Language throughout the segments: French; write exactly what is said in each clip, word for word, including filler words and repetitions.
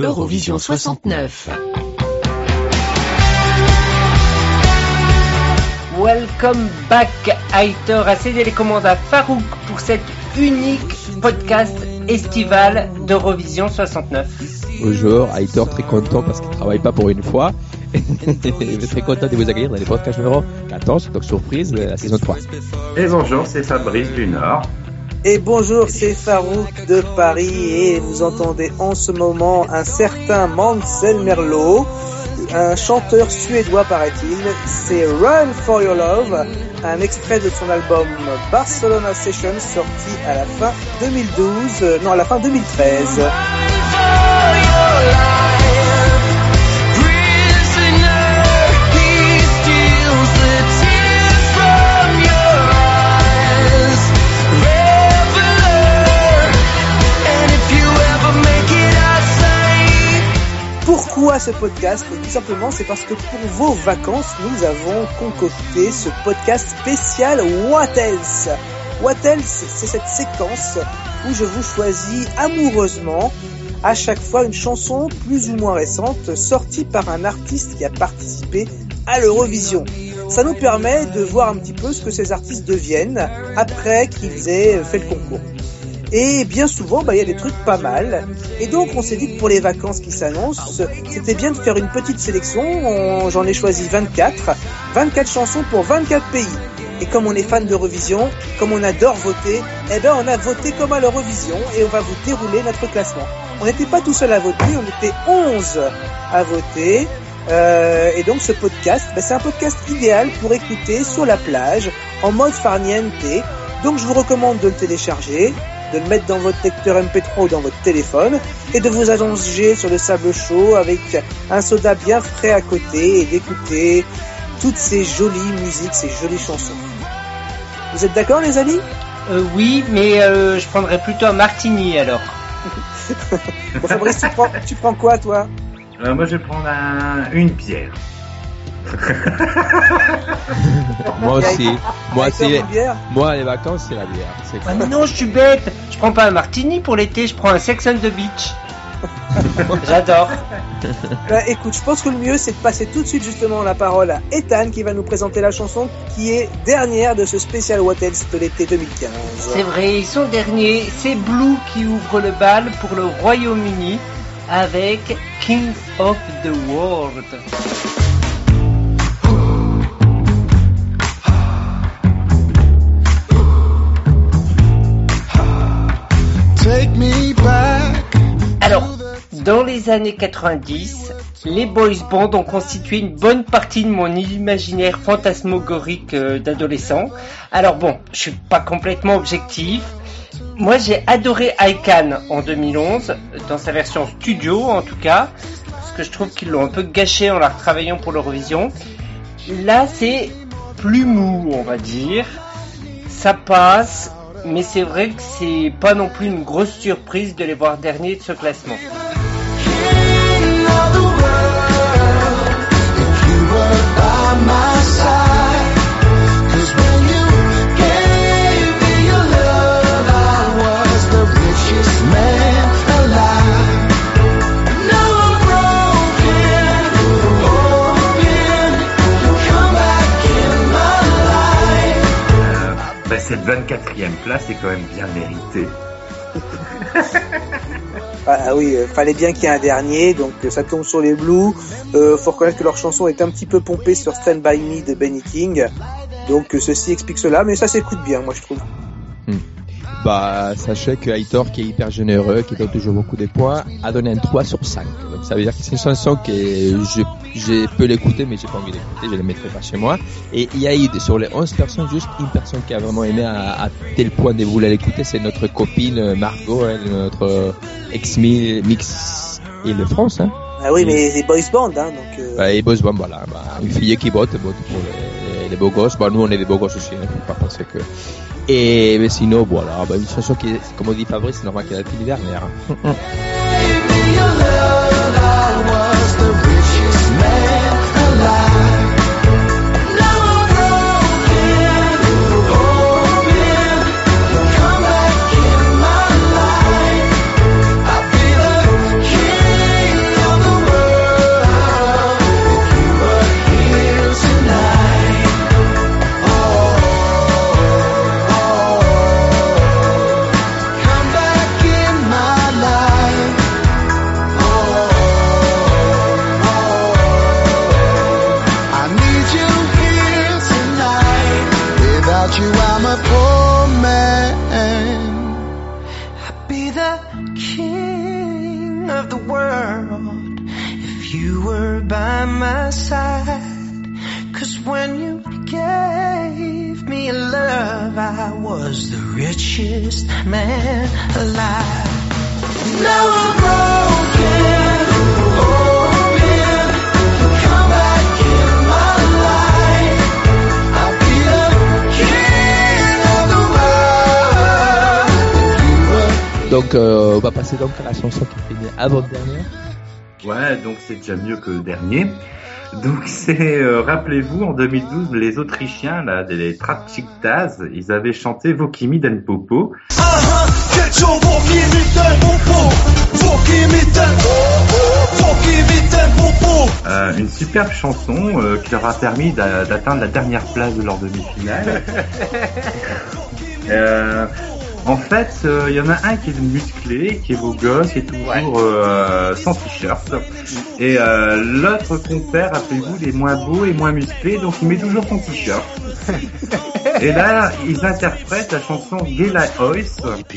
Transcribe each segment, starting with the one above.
Eurovision soixante-neuf. Welcome back, Aitor a cédé les commandes à Farouk pour cet unique podcast estival d'Eurovision soixante-neuf. Bonjour, Aitor très content parce qu'il ne travaille pas pour une fois. Très content de vous accueillir dans les podcasts numéro quatorze, donc surprise, la saison trois. Et bonjour, c'est Fabrice du Nord. Et bonjour, c'est Farouk de Paris et vous entendez en ce moment un certain Mansell Merlot, un chanteur suédois paraît-il. C'est Run for Your Love, un extrait de son album Barcelona Sessions sorti à la fin deux mille douze, euh, non à la fin deux mille treize. Pourquoi ce podcast ? Tout simplement, c'est parce que pour vos vacances, nous avons concocté ce podcast spécial What Else ? What Else, c'est cette séquence où je vous choisis amoureusement à chaque fois une chanson plus ou moins récente sortie par un artiste qui a participé à l'Eurovision. Ça nous permet de voir un petit peu ce que ces artistes deviennent après qu'ils aient fait le concours. Et bien souvent, bah, il y a des trucs pas mal. Et donc, on s'est dit que pour les vacances qui s'annoncent, c'était bien de faire une petite sélection. On, j'en ai choisi vingt-quatre. vingt-quatre chansons pour vingt-quatre pays. Et comme on est fan d'Eurovision, comme on adore voter, eh ben, on a voté comme à l'Eurovision et on va vous dérouler notre classement. On n'était pas tout seul à voter, on était onze à voter. Euh, et donc, ce podcast, bah, c'est un podcast idéal pour écouter sur la plage, en mode farniente. Donc, je vous recommande de le télécharger, de le mettre dans votre lecteur M P trois ou dans votre téléphone et de vous allonger sur le sable chaud avec un soda bien frais à côté et d'écouter toutes ces jolies musiques, ces jolies chansons. Vous êtes d'accord les amis ? euh, Oui, mais euh, je prendrais plutôt un martini alors. Bon, Fabrice, tu prends, tu prends quoi toi ? euh, Moi je vais prendre un, une bière. Moi aussi. Moi, c'est... Moi, les vacances, c'est la bière. C'est ah mais non, je suis bête. Je prends pas un martini pour l'été, je prends un Sex on the Beach. J'adore. Bah, écoute, je pense que le mieux, c'est de passer tout de suite justement la parole à Ethan qui va nous présenter la chanson qui est dernière de ce spécial What Else de l'été deux mille quinze. C'est vrai, ils sont derniers. C'est Blue qui ouvre le bal pour le Royaume-Uni avec King of the World. Alors, dans les années quatre-vingt-dix, les boys bands ont constitué une bonne partie de mon imaginaire fantasmagorique d'adolescent. Alors bon, je suis pas complètement objectif. Moi, j'ai adoré I Can en deux mille onze, dans sa version studio en tout cas, parce que je trouve qu'ils l'ont un peu gâché en la retravaillant pour l'Eurovision. Là, c'est plus mou, on va dire. Ça passe. Mais c'est vrai que c'est pas non plus une grosse surprise de les voir derniers de ce classement. Cette vingt-quatrième place est quand même bien méritée. Ah oui, euh, fallait bien qu'il y ait un dernier, donc euh, ça tombe sur les Blues. Euh, faut reconnaître que leur chanson est un petit peu pompée sur Stand By Me de Benny King, donc euh, ceci explique cela, mais ça s'écoute bien, moi je trouve. Hmm. Bah, sachez que Aitor, qui est hyper généreux, qui donne toujours beaucoup de points, a donné un trois sur cinq. Donc ça veut dire que c'est une chanson que je, je peux l'écouter, mais j'ai pas envie d'écouter, je la mettrai pas chez moi. Et il y a eu, sur les onze personnes, juste une personne qui a vraiment aimé à, à tel point de vouloir l'écouter, c'est notre copine Margot, elle, notre ex-mix Île-de-France, hein. Ah oui, mais les boys band, hein, donc... Euh... Bah, les boys band, voilà. Bah, une fille qui vote, vote pour les, les, les beaux gosses. Bah, nous, on est des beaux gosses aussi, hein, faut pas penser que... Et, mais sinon, voilà, bah, une chanson qui est, comme on dit Fabrice, c'est normal qu'elle a été l'année dernière. world if you were by my side. Cause when you gave me love, I was the richest man alive. Now I'm broken, oh man, come back in my life. I'll be the king of the world. Donc euh, on va passer donc à la chanson qui finit avant-dernière. Ouais, donc c'est déjà mieux que le dernier. Donc c'est, euh, rappelez-vous, en deux mille douze, les Autrichiens, là, les Trapchiktas, ils avaient chanté Vokimi den Popo. Euh, une superbe chanson euh, qui leur a permis d'a- d'atteindre la dernière place de leur demi-finale. euh, En fait, il euh, y en a un qui est musclé, qui est beau gosse, qui est toujours euh, sans t-shirt. Et euh, l'autre compère, rappelez-vous, il est moins beau et moins musclé, donc il met toujours son t-shirt. Et là, ils interprètent la chanson Gela Ois.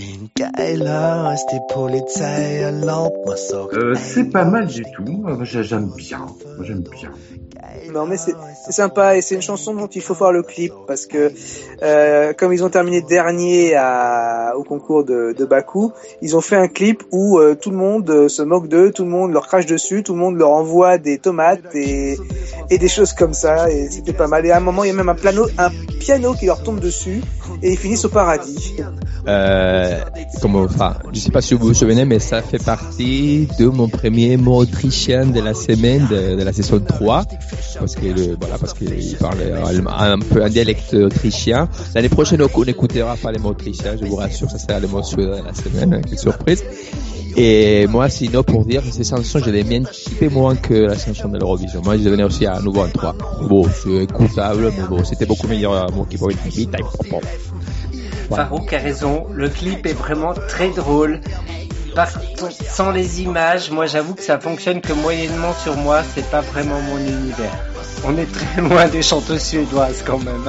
Euh, c'est pas mal du tout. Moi, j'aime bien. Moi, j'aime bien. Non mais c'est, c'est sympa et c'est une chanson dont il faut voir le clip parce que euh, comme ils ont terminé dernier à, au concours de, de Bakou, ils ont fait un clip où euh, tout le monde euh, se moque d'eux, tout le monde leur crache dessus, tout le monde leur envoie des tomates et, et des choses comme ça et c'était pas mal. Et à un moment il y a même un piano, un piano qui leur tombe dessus et ils finissent au paradis. Euh, comme, enfin, je sais pas si vous vous souvenez, mais ça fait partie de mon premier mot autrichien de la semaine, de, de la saison trois, parce que le, voilà, parce qu'il parlait un peu un dialecte autrichien. L'année prochaine, on n'écoutera pas les mots autrichiens, je vous rassure, ça sera les mots suédois de la semaine, quelle surprise. Et moi, sinon, pour dire, ces chansons, je les aime un petit peu moins que la chanson de l'Eurovision. Moi, je devenais aussi à nouveau en trois. Bon, c'est écoutable, mais bon, c'était beaucoup meilleur, mon qui pouvait être vite, Voilà. Farouk a raison, le clip est vraiment très drôle. Par, sans les images, moi j'avoue que ça fonctionne que moyennement sur moi, c'est pas vraiment mon univers. On est très loin des chanteuses suédoises quand même.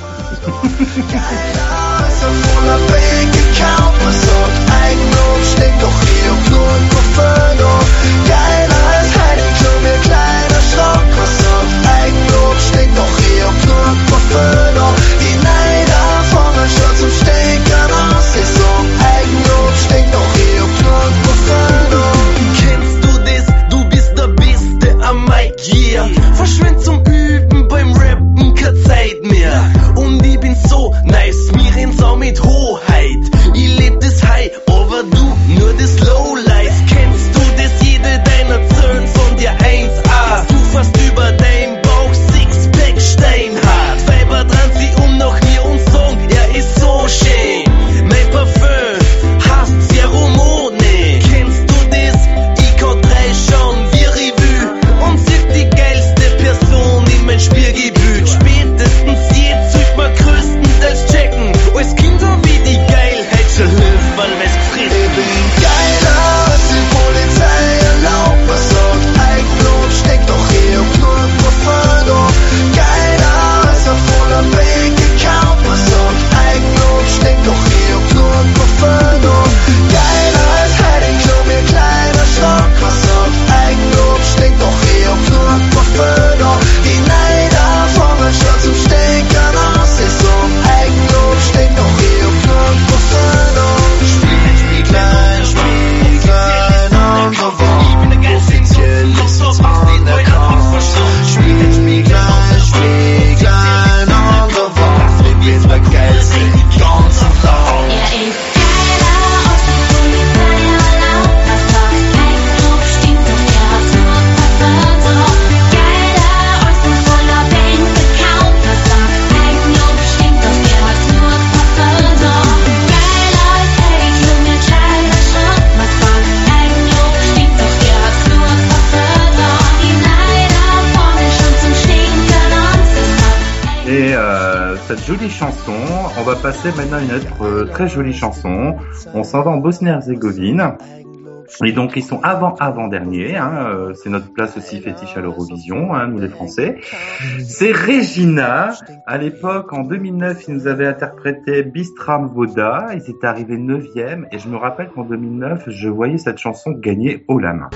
Kennst du das? Du bist der Beste am Mic, yeah. Verschwind zum Üben beim Rappen, keine Zeit mehr. Und ich bin so nice, mir rennt's auch mit Hoheit. Ich leb das High, aber du nur das Lowlife. Kennst du das? Jede deiner Zöhn von dir eins A. Du fährst über dein Bauch, Sixpack, steinhart. Weiber dran, sie um nach mir und sagen, er ist so schön. Mein Parfüm heißt Pheromone. Kennst du das? Ich kann drei schauen wie Revue und sieh die geilste Person in mein Spielgebiet. Spätestens jetzt sollt man größtenteils checken. Als Kinder wie die Geilheit schon hilft, weil weil's gefressen. Ich bin geiler als die Polizei erlaubt. Was sagt Eigenblut? Steckt doch hier im Club Profano. Geiler als ein voller Bank-Account. Was sagt Eigenblut? Steckt doch hier im Club Profano. Geiler als Heiding Klum, ihr kleiner Schrock. Was sagt Eigenblut? Steckt doch hier im Club Profano. Die Neider formen schon zum Stinkern aus. Ich sag Eigenblut, steckt doch hier im Club Profano. Spiel, spiel klein, spiel klein on the wall. Offiziell ist es on the call. Spiel, spiel klein, spiel klein on the wall. Wir sind der geilste die ganze Tag. Er ist geiler als die Polizei erlaubt. Was sagt Eigenlob? Stinkt doch, er hat nur Parfum drauf. Geiler als ein voller Bank-Account. Was sagt Eigenlob? Stinkt doch, er hat nur Parfum drauf. Geiler als Eigenlob, ihr kleiner Schrock. Was sagt Eigenlob? Stinkt doch, er hat nur Parfum drauf. Die Neider formen schon zum Stinkern und es sagt Et euh, cette jolie chanson, on va passer maintenant à une autre euh, très jolie chanson. On s'en va en Bosnie-Herzégovine. Et donc ils sont avant avant dernier, hein, euh, c'est notre place aussi fétiche à l'Eurovision, hein, nous les Français. C'est Regina. À l'époque, en deux mille neuf, ils nous avaient interprété Bistram Voda. Ils étaient arrivés neuvième, et je me rappelle qu'en deux mille neuf, je voyais cette chanson gagner haut la main.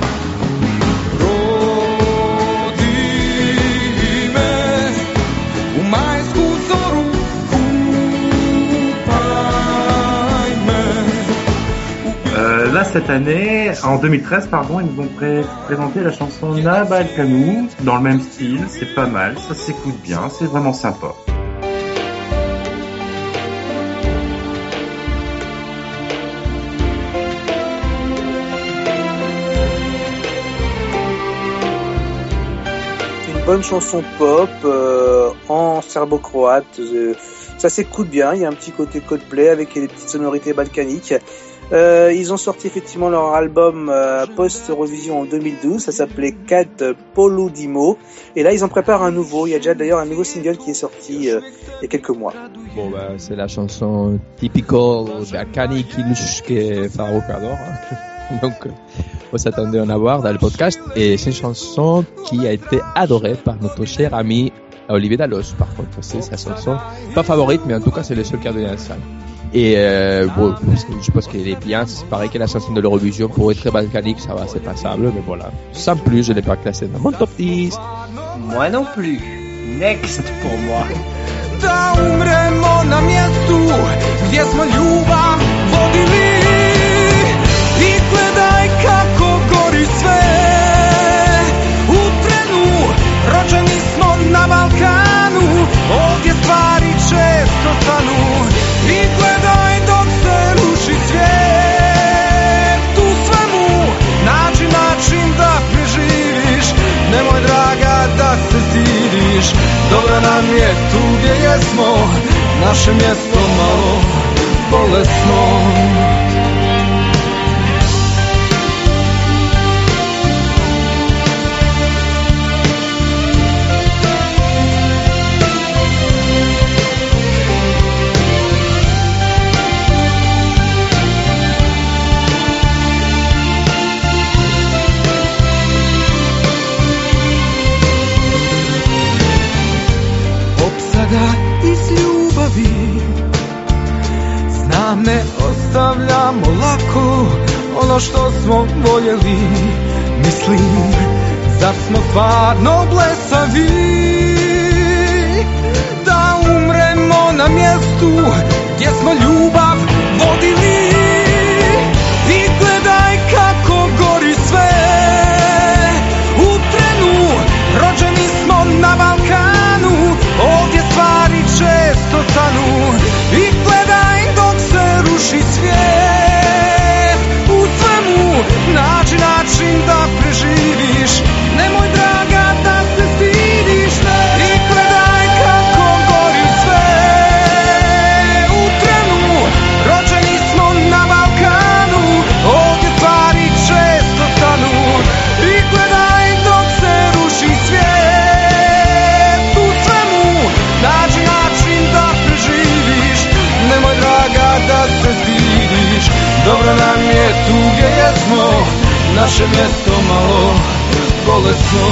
Là, cette année, en deux mille treize, pardon, ils nous ont pré- présenté la chanson Na Balkanu, dans le même style, c'est pas mal, ça s'écoute bien, c'est vraiment sympa. C'est une bonne chanson pop, euh, en serbo-croate, euh, ça s'écoute bien, il y a un petit côté Coldplay avec des petites sonorités balkaniques. Euh, ils ont sorti effectivement leur album euh, post-Eurovision en deux mille douze, ça s'appelait Kad Poludimo, et là ils en préparent un nouveau, il y a déjà d'ailleurs un nouveau single qui est sorti euh, il y a quelques mois. Bon, bah, c'est la chanson typical balkanique que Faro adore, donc on s'attendait à en avoir dans le podcast, et c'est une chanson qui a été adorée par notre cher ami Olivier Dallos. Par contre, c'est sa chanson pas favorite, mais en tout cas c'est le seul qui a donné un cinq. Et euh, bon, je pense qu'elle est bien, c'est pareil que la chanson de l'Eurovision, pour être très balkanique, ça va, c'est passable, mais voilà. Sans plus, je l'ai pas classé dans mon top dix. Moi non plus. Next pour moi. Da umremo na mjestu gdje smo ljubav vodili i gledaj kako gori sve u trenu, rođeni smo na Balkanu, ovdje stvari često stanu i gledaj dok se ruši svijet, u svemu nađi način da preživiš, nemoj draga da se stidiš, dobro nam je tu gdje jesmo, naše mjesto malo bolesno. Iz ljubavi znam ne ostavljamo lako ono što smo voljeli, mislim zar smo stvarno blesavi da umremo na mjestu gdje smo ljubav vodili i gledaj kako gori sve u trenu, rođeni smo na Balkanu, ovdje stvari često stanu i gledaj dok se ruši svijet, u svemu nađi način da preživiš, nemoj draga da se stidiš, ne. I gledaj kako gori sve u trenu, rođeni smo na Balkanu, ovdje stvari često stanu i gledaj dok se ruši svijet, u svemu nađi način da preživiš, nemoj draga da se stidiš, dobro nam je tu gdje jesmo, naše mjesto malo bolesno.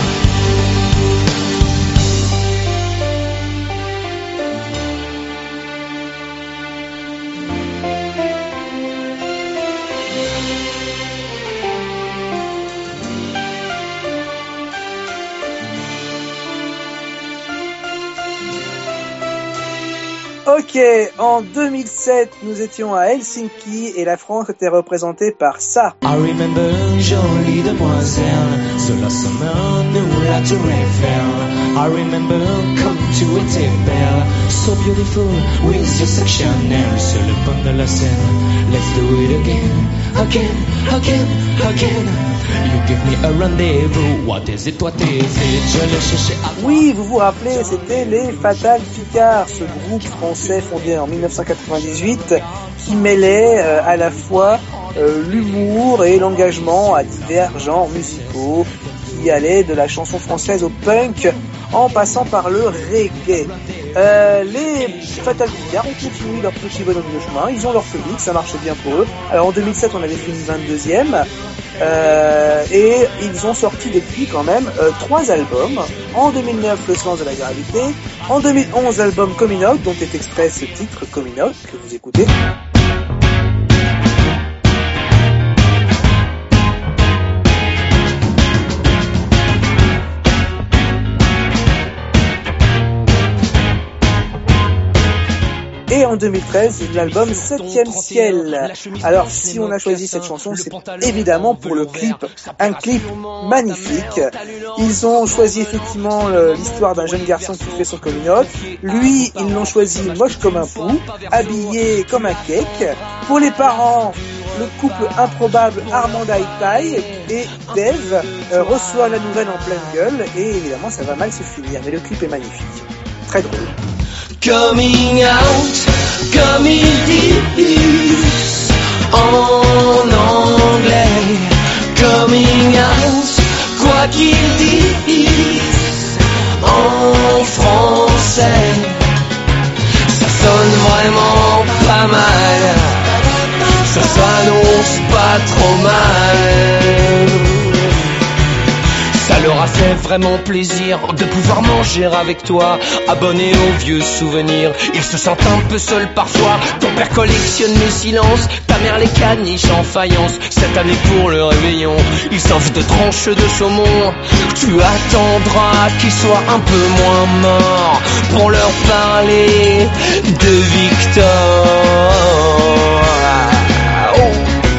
Ok, en deux mille sept, nous étions à Helsinki et la France était représentée par ça. I remember une jolie demoiselle, sur la semaine nous la tour Eiffel. I remember comme tu étais belle, so beautiful with your section nail. Sur le pont de la Seine, let's do it again, again, again, again. You give me a rendezvous, what is it, what is it? Je l'ai cherché à toi. Oui, vous vous rappelez, c'était les Fatal Ficards, ce groupe français fondé en dix-neuf cent quatre-vingt-dix-huit qui mêlait euh, à la fois euh, l'humour et l'engagement à divers genres musicaux, qui allait de la chanson française au punk en passant par le reggae. Euh, les Fatal Picard ont continué leur petit bonhomme de chemin, ils ont leur public, ça marche bien pour eux. Alors en deux mille sept on avait fini vingt-deuxième, euh, et ils ont sorti depuis quand même euh, trois albums. En deux mille neuf, Le Sens de la Gravité, en deux mille onze l'album Coming Out, dont est extrait ce titre Coming Out que vous écoutez. Et en deux mille treize, l'album Septième Ciel. Alors, si on a choisi cette chanson, c'est évidemment pour le clip. Un clip magnifique. Ils ont choisi effectivement l'histoire d'un jeune garçon qui fait son coming out. Lui, ils l'ont choisi moche comme un pou, habillé comme un cake. Pour les parents, le couple improbable Armand Aïtaï et Dave euh, reçoit la nouvelle en pleine gueule. Et évidemment, ça va mal se finir. Mais le clip est magnifique. Très drôle. Coming out, comme ils disent en anglais. Coming out, quoi qu'ils disent en français. Ça sonne vraiment pas mal, ça s'annonce pas trop mal. Ça leur a fait vraiment plaisir de pouvoir manger avec toi, abonné aux vieux souvenirs. Ils se sentent un peu seuls parfois. Ton père collectionne les silences, ta mère les caniches en faïence. Cette année pour le réveillon, ils s'envient de tranches de saumon. Tu attendras qu'ils soient un peu moins morts pour leur parler de Victor. Oh.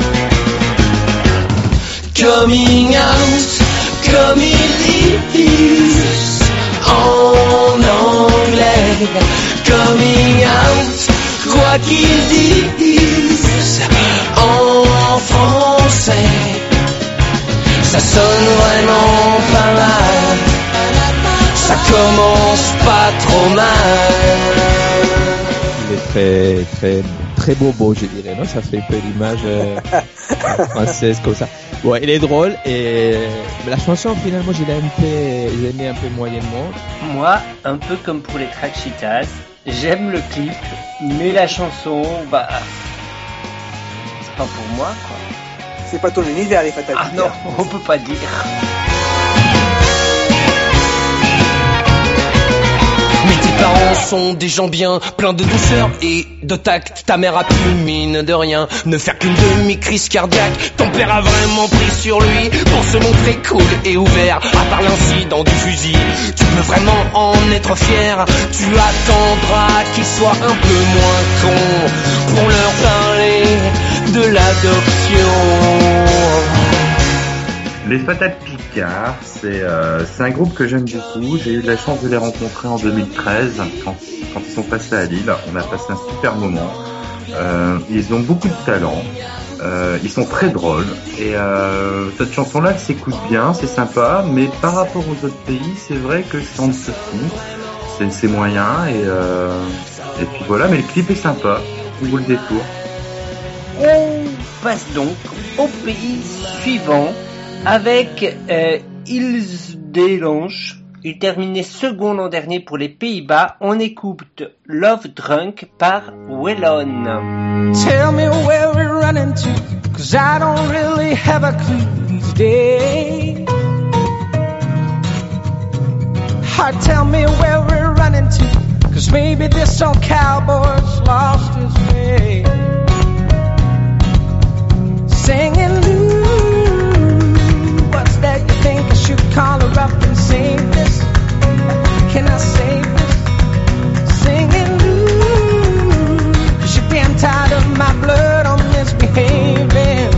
Coming out, comme ils disent en anglais. Coming out, quoi qu'ils disent en français. Ça sonne vraiment pas mal, ça commence pas trop mal. Il est très très très bobo, je dirais, non? Ça fait un peu l'image euh, française comme ça. Bon, il est drôle et la chanson finalement je l'ai un peu, j'ai aimé un peu moyennement. Moi, un peu comme pour les Trakshitas, j'aime le clip, mais la chanson, bah, c'est pas pour moi, quoi. C'est pas ton univers, les Fatal Ah Picard. non, on peut pas dire. Mais tes parents sont des gens bien, pleins de douceur et de tact. Ta mère a plus mine de rien, ne faire qu'une demi-crise cardiaque. Ton père a vraiment pris sur lui pour se montrer cool et ouvert. À part l'incident du fusil, tu peux vraiment en être fier. Tu attendras qu'il soit un peu moins con pour leur parler de l'adoption. Les Fatal Picard, c'est euh, c'est un groupe que j'aime beaucoup. J'ai eu de la chance de les rencontrer en deux mille treize quand, quand ils sont passés à Lille. On a passé un super moment. Euh, ils ont beaucoup de talent. Euh, ils sont très drôles. Et euh, cette chanson-là, elle s'écoute bien, c'est sympa. Mais par rapport aux autres pays, c'est vrai que c'est en dessous. C'est, c'est moyen. Et, euh, et puis voilà, mais le clip est sympa. Il vaut le détour. On passe donc au pays suivant avec euh, Ils Delange. Il terminait second l'an dernier pour les Pays-Bas. On écoute Love Drunk par Wellon. Tell me where we're running to, cause I don't really have a clue these days. Heart, tell me where we're running to, cause maybe this old cowboy's lost his way. Singing, ooh, what's that? You think I should call her up and save this? Can I save this? Singing, ooh, cause you're damn tired of my blood on misbehaving.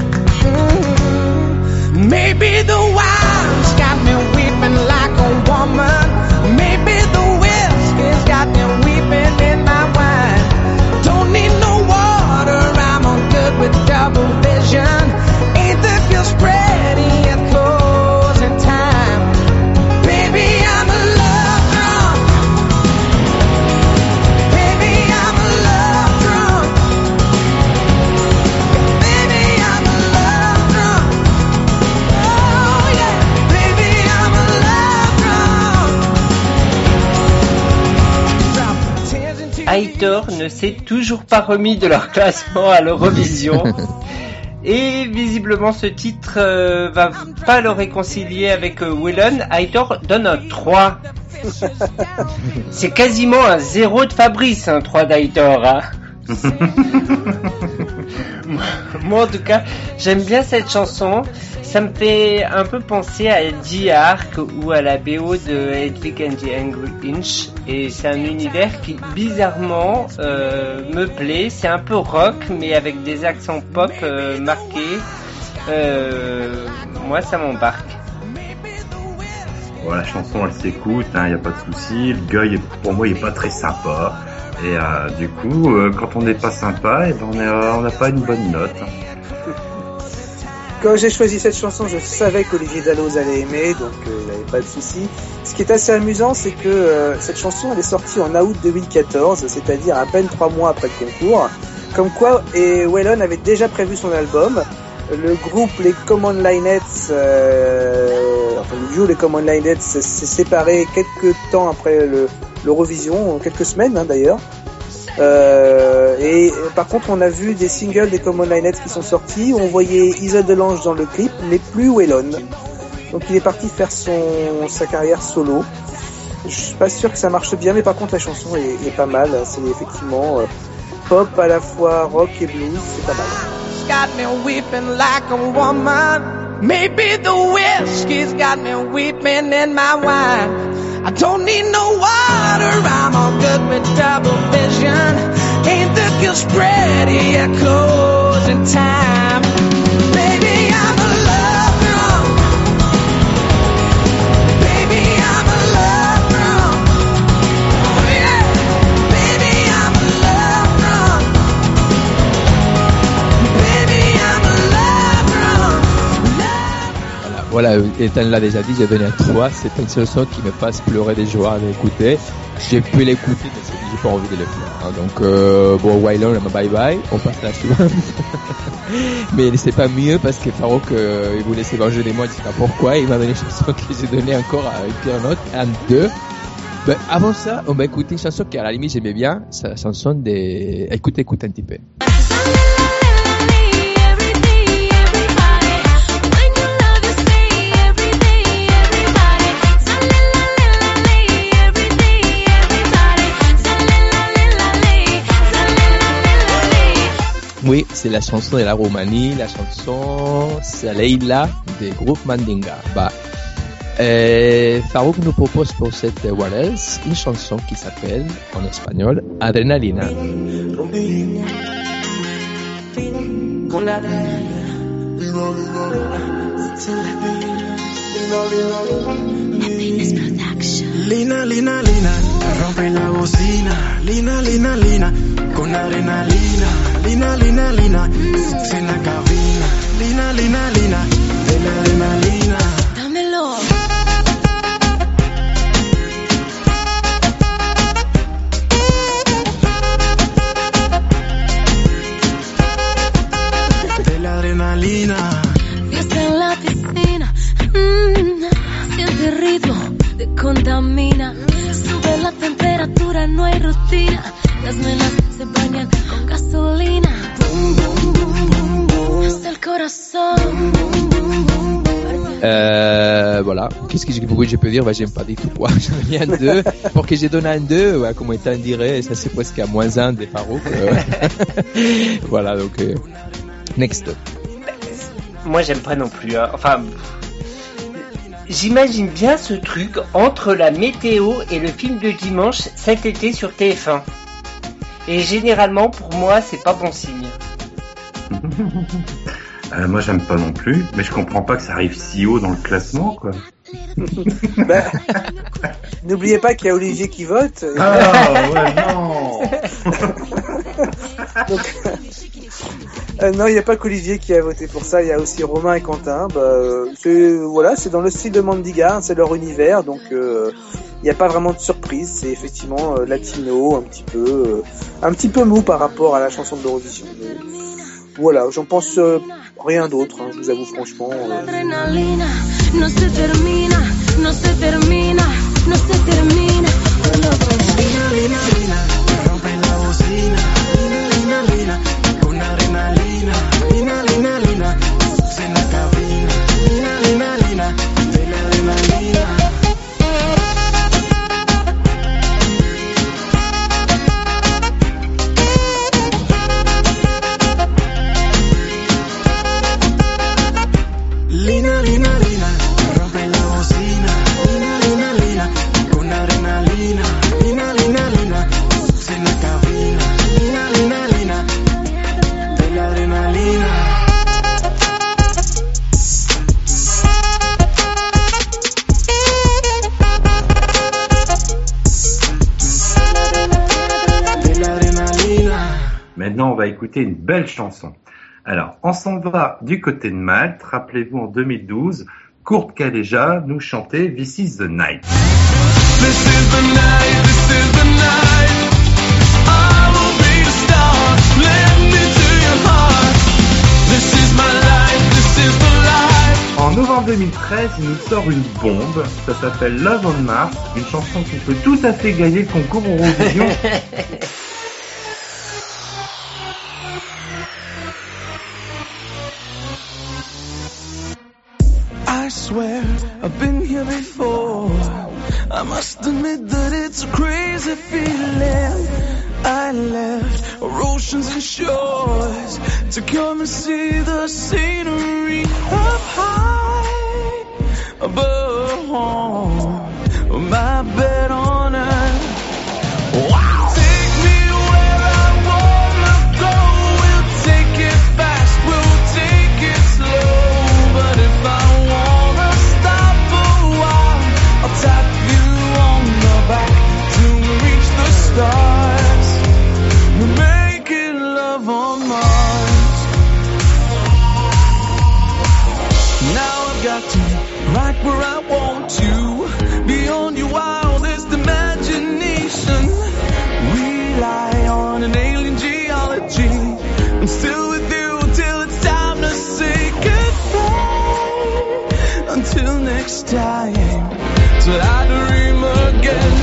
Mm-hmm. Maybe the wine's got me weeping like a woman. Maybe the whiskey's got me weeping in my wine. Don't need no water, I'm on good with double vision. Ain't the guilt spreading at closing time? Baby, I'm a love drunk. Baby, I'm a love drunk. Baby, I'm a love drunk. Oh yeah, baby, Aitor ne s'est toujours pas remis de leur classement à l'Eurovision. Et visiblement ce titre euh, va pas le réconcilier avec euh, Waylon. Aitor donne un trois. C'est quasiment un zéro de Fabrice, un trois d'Aitor. Hein. Moi en tout cas, j'aime bien cette chanson. Ça me fait un peu penser à The Ark ou à la B O de Hedwig and the Angry Inch. Et c'est un univers qui bizarrement euh, me plaît. C'est un peu rock mais avec des accents pop euh, marqués. Euh, moi ça m'embarque. Bon, la chanson elle s'écoute, il hein, n'y a pas de souci. Le gars il est, pour moi il est pas très sympa. Et euh, du coup euh, quand on n'est pas sympa, et ben, on n'a on pas une bonne note. Quand j'ai choisi cette chanson, je savais qu'Olivier Dalloz allait aimer, donc euh, il n'avait pas de souci. Ce qui est assez amusant, c'est que euh, cette chanson, elle est sortie en août deux mille quatorze, c'est-à-dire à peine trois mois après le concours. Comme quoi, et Waylon avait déjà prévu son album. Le groupe Les Common Lineheads, euh, enfin le duo Les Common Lineheads s'est séparé quelques temps après le, l'Eurovision, quelques semaines hein, d'ailleurs. Euh, et par contre on a vu des singles des Common Lineheads qui sont sortis, on voyait Isa Delange dans le clip mais plus Waylon, donc il est parti faire son sa carrière solo. Je suis pas sûr que ça marche bien, mais par contre la chanson est, est pas mal, c'est effectivement euh, pop à la fois rock et blues, c'est pas mal. Got me weeping like a woman. Maybe the whiskey's got me weeping in my wine. I don't need no water, I'm all good with double vision. Ain't the guilt spread here closing time? Baby, I'm a love drunk. Baby, I'm a love drunk. Oh yeah. Baby, I'm a love drunk. Baby, I'm a love drunk. Love Voilà, Ethan l'a déjà dit, j'ai donné un trois. C'est une chanson qui me fasse pleurer des joies à l'écouter. J'ai pu l'écouter, mais j'ai pas envie de le faire. Hein. Donc, euh, bon, Waylon, bye bye. On passe à la suivante. Mais c'est pas mieux parce que Farouk, euh, il voulait se venger de moi, il dit pas pourquoi. Il m'a donné une chanson que j'ai donné encore à une pire note, un deux. Ben, avant ça, on va écouter une chanson qui, à la limite, j'aimais bien. C'est la chanson des... Écoutez, écoutez un petit peu. Oui, c'est la chanson de la Roumanie, la chanson c'est Leila des groupes Mandinga. Bah, euh, Farouk nous propose pour cette Wallace une chanson qui s'appelle en espagnol Adrenalina. Lina, Lina, Lina, rompe la bocina. Lina, Lina, Lina, con adrenalina. Lina, Lina, Lina, sexy en la cabina. Lina, Lina, Lina, de la adrenalina. Dámelo. De la adrenalina. Fiesta en la piscina, mm, siente el ritmo, te contamina. Sube la temperatura, no hay rutina. Las nenas se bañan con gasolina. Boom, boom, boom, boom, boom. Hasta el corazón. Euh, voilà. Qu'est-ce que je, je peux dire? Bah, j'aime pas du tout, quoi. J'en ai mis un deux. Pour que j'ai donné un deux, ouais, comme Ethan dirait, ça c'est presque à moins un des Farouk. Euh. Voilà, donc, euh, next. Moi j'aime pas non plus. Hein. Enfin, j'imagine bien ce truc entre la météo et le film de dimanche cet été sur T F un. Et généralement pour moi c'est pas bon signe. Euh, moi j'aime pas non plus, mais je comprends pas que ça arrive si haut dans le classement, quoi. Ben, n'oubliez pas qu'il y a Olivier qui vote. Ah ouais, non. Donc, euh, non, il n'y a pas qu'Olivier qui a voté pour ça, il y a aussi Romain et Quentin. Bah, euh, c'est, voilà, c'est dans le style de Mandinga, c'est leur univers, donc euh, il n'y a pas vraiment de surprise. C'est effectivement euh, latino, un petit peu, euh, un petit peu mou par rapport à la chanson de l'Eurovision. Mais, voilà, j'en pense euh, rien d'autre, hein, je vous avoue franchement. Euh... Adrenalina, no se termina, no se termina, no se termina. Lina, Lina, Lina, rompe la maintenant, on va écouter une belle chanson. Alors, on s'en va du côté de Malte. Rappelez-vous, en deux mille douze, Kurt Kaleja nous chantait This is the Night. This is the night, this is the night. I will be a star. Let me to your heart. This is my life, this is the life. En novembre deux mille treize, il nous sort une bombe. Ça s'appelle Love on Mars, une chanson qui peut tout à fait gagner le concours Eurovision. I swear I've been here before. I must admit that it's a crazy feeling. I left our oceans and shores to come and see the scenery up high above home. My bed on earth. Wow. Take me where I wanna go. We'll take it fast, we'll take it slow. But if I wanna stop a while, I'll tap you on the back till we reach the stars. We're making love on Mars. Now I've got to right where I want to, beyond your wildest imagination. We lie on an alien geology. I'm still with you till it's time to say goodbye. Until next time, till I dream again.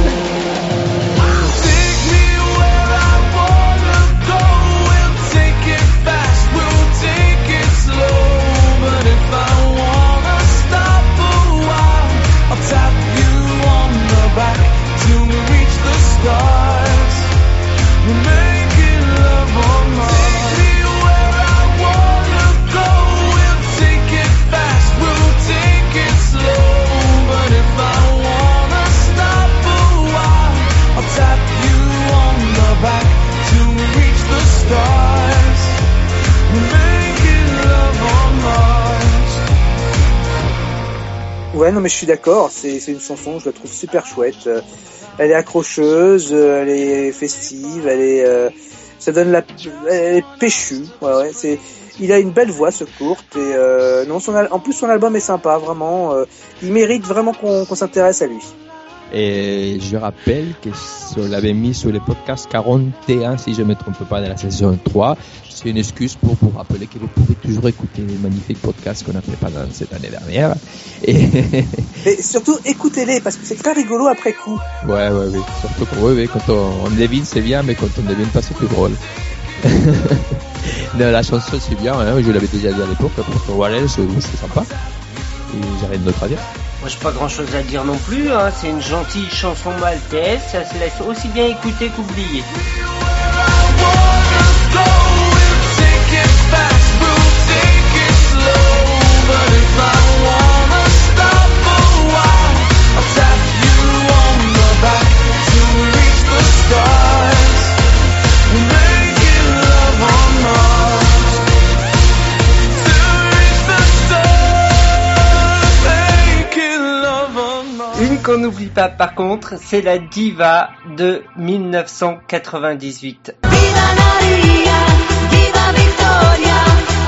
Take me where I wanna go. We'll take it fast, we'll take it slow. But if I wanna stop a while, I'll tap you on the back till we reach the stars. We're making love on Mars. Take me where I wanna go. We'll take it fast, we'll take it slow. But if I wanna stop a while, I'll tap you on the back till we reach the stars. We're making love on Mars. Ouais, non, mais je suis d'accord. C'est, c'est une chanson, je la trouve super chouette. Euh, Elle est accrocheuse, euh, elle est festive, elle est, euh, ça donne la, elle est péchue. Ouais, ouais. C'est, il a une belle voix, ce Kurt. Et euh, non, son, al- en plus son album est sympa, vraiment. Euh, il mérite vraiment qu'on, qu'on s'intéresse à lui. Et je rappelle que on l'avait mis sur le podcast quarante et un, si je me trompe pas, de la saison trois. C'est une excuse pour vous rappeler que vous pouvez toujours écouter les magnifiques podcasts qu'on a fait pendant cette année dernière. Et, Et surtout, écoutez-les, parce que c'est très rigolo après coup. ouais, ouais, oui. Surtout que, oui, oui, quand on, on devine, c'est bien, mais quand on devine pas, c'est plus drôle. Non, la chanson, c'est bien, hein, je l'avais déjà dit à l'époque, pour Wallace, c'est, c'est sympa. Et j'ai rien d'autre à dire. Moi, j'ai pas grand chose à dire non plus, hein. C'est une gentille chanson maltaise, ça se laisse aussi bien écouter qu'oublier. Une qu'on n'oublie pas par contre, c'est la diva de dix-neuf cent quatre-vingt-dix-huit. Viva Maria, viva Victoria,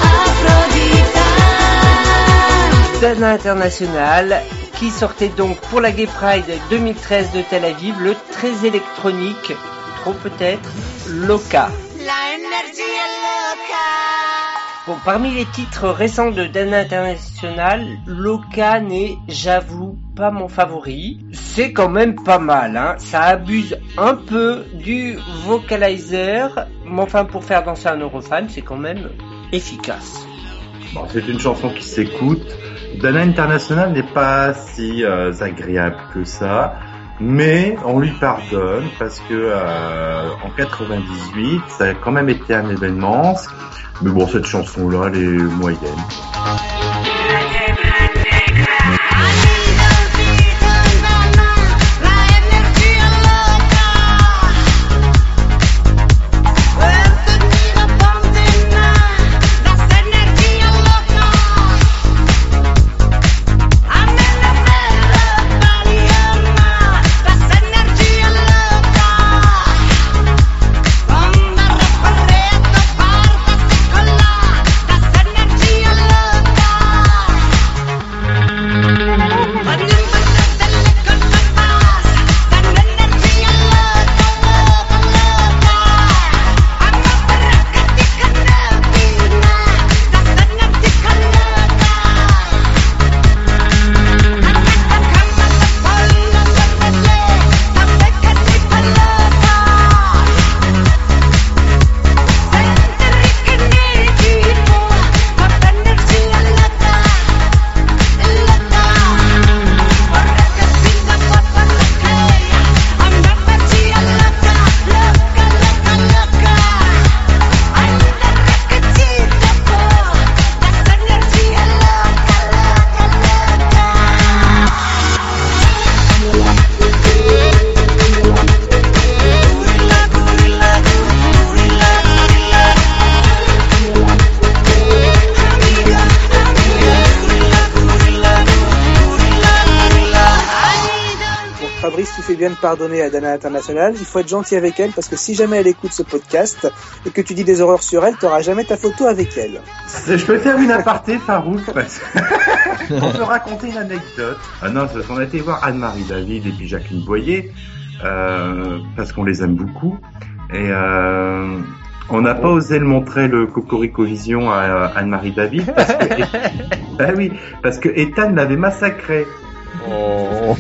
Aphrodita. Dana International, qui sortait donc pour la Gay Pride deux mille treize de Tel Aviv, le très électronique, trop peut-être, Loca. La energia loca. Bon, parmi les titres récents de Dana International, Loca n'est, j'avoue, pas mon favori. C'est quand même pas mal, hein. Ça abuse un peu du vocalizer, mais enfin pour faire danser un Eurofan, c'est quand même efficace. Bon, c'est une chanson qui s'écoute. Dana International n'est pas si euh, agréable que ça, mais on lui pardonne parce que euh, en quatre-vingt-dix-huit, ça a quand même été un événement. Mais bon, cette chanson-là, elle est moyenne. Quando Fabrice, tu fais bien de pardonner à Dana International. Il faut être gentil avec elle parce que si jamais elle écoute ce podcast et que tu dis des horreurs sur elle, t'auras jamais ta photo avec elle. Je peux faire une aparté, Farouk, parce on peut raconter une anecdote. Ah non, c'est parce qu'on a été voir Anne-Marie David et puis Jacqueline Boyer, euh, parce qu'on les aime beaucoup. Et euh, on n'a pas osé le montrer, le Cocorico Vision, à Anne-Marie David, parce que, bah oui, parce que Ethan l'avait massacré. Oh.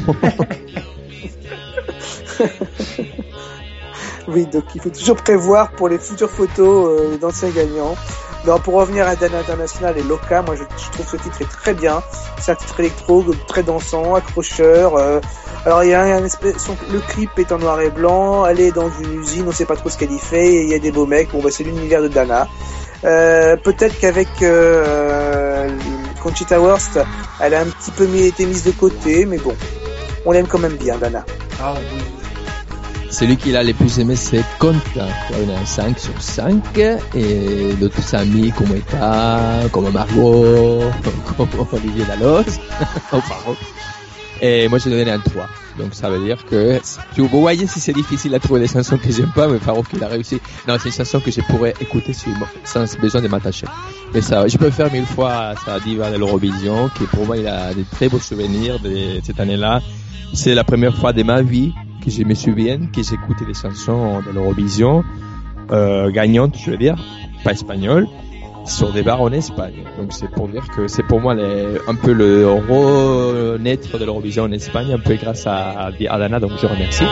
Oui, donc il faut toujours prévoir pour les futures photos euh, d'anciens gagnants. Non, pour revenir à Dana International et Loca, moi je, je trouve ce titre est très bien. C'est un titre électro, très dansant, accrocheur. Euh, alors il y a un, un espèce, son, le clip est en noir et blanc. Elle est dans une usine, on sait pas trop ce qu'elle y fait. Il y a des beaux mecs. Bon, bah c'est l'univers de Dana. Euh, peut-être qu'avec euh, Conchita Wurst, elle a un petit peu mis, été mise de côté, mais bon, on l'aime quand même bien, Dana. Ah oui. Celui qui l'a le plus aimé, c'est Conta, qui a eu un cinq sur cinq, et d'autres amis comme Eta, comme Margot, comme Olivier Dallos, enfin, et moi j'ai donné un trois. Donc ça veut dire que, vous voyez si c'est difficile à trouver des chansons que j'aime pas, mais Farouk il a réussi. Non, c'est une chanson que je pourrais écouter sans besoin de m'attacher. Mais ça, je peux faire mille fois sa diva de l'Eurovision, qui pour moi il a des très beaux souvenirs de cette année-là. C'est la première fois de ma vie que je me souvienne que j'écoutais des chansons de l'Eurovision, euh, gagnantes, je veux dire, pas espagnoles, sur des bars en Espagne. Donc c'est pour dire que c'est pour moi les, un peu le renaître de l'Eurovision en Espagne, un peu grâce à, à Dana, donc je remercie.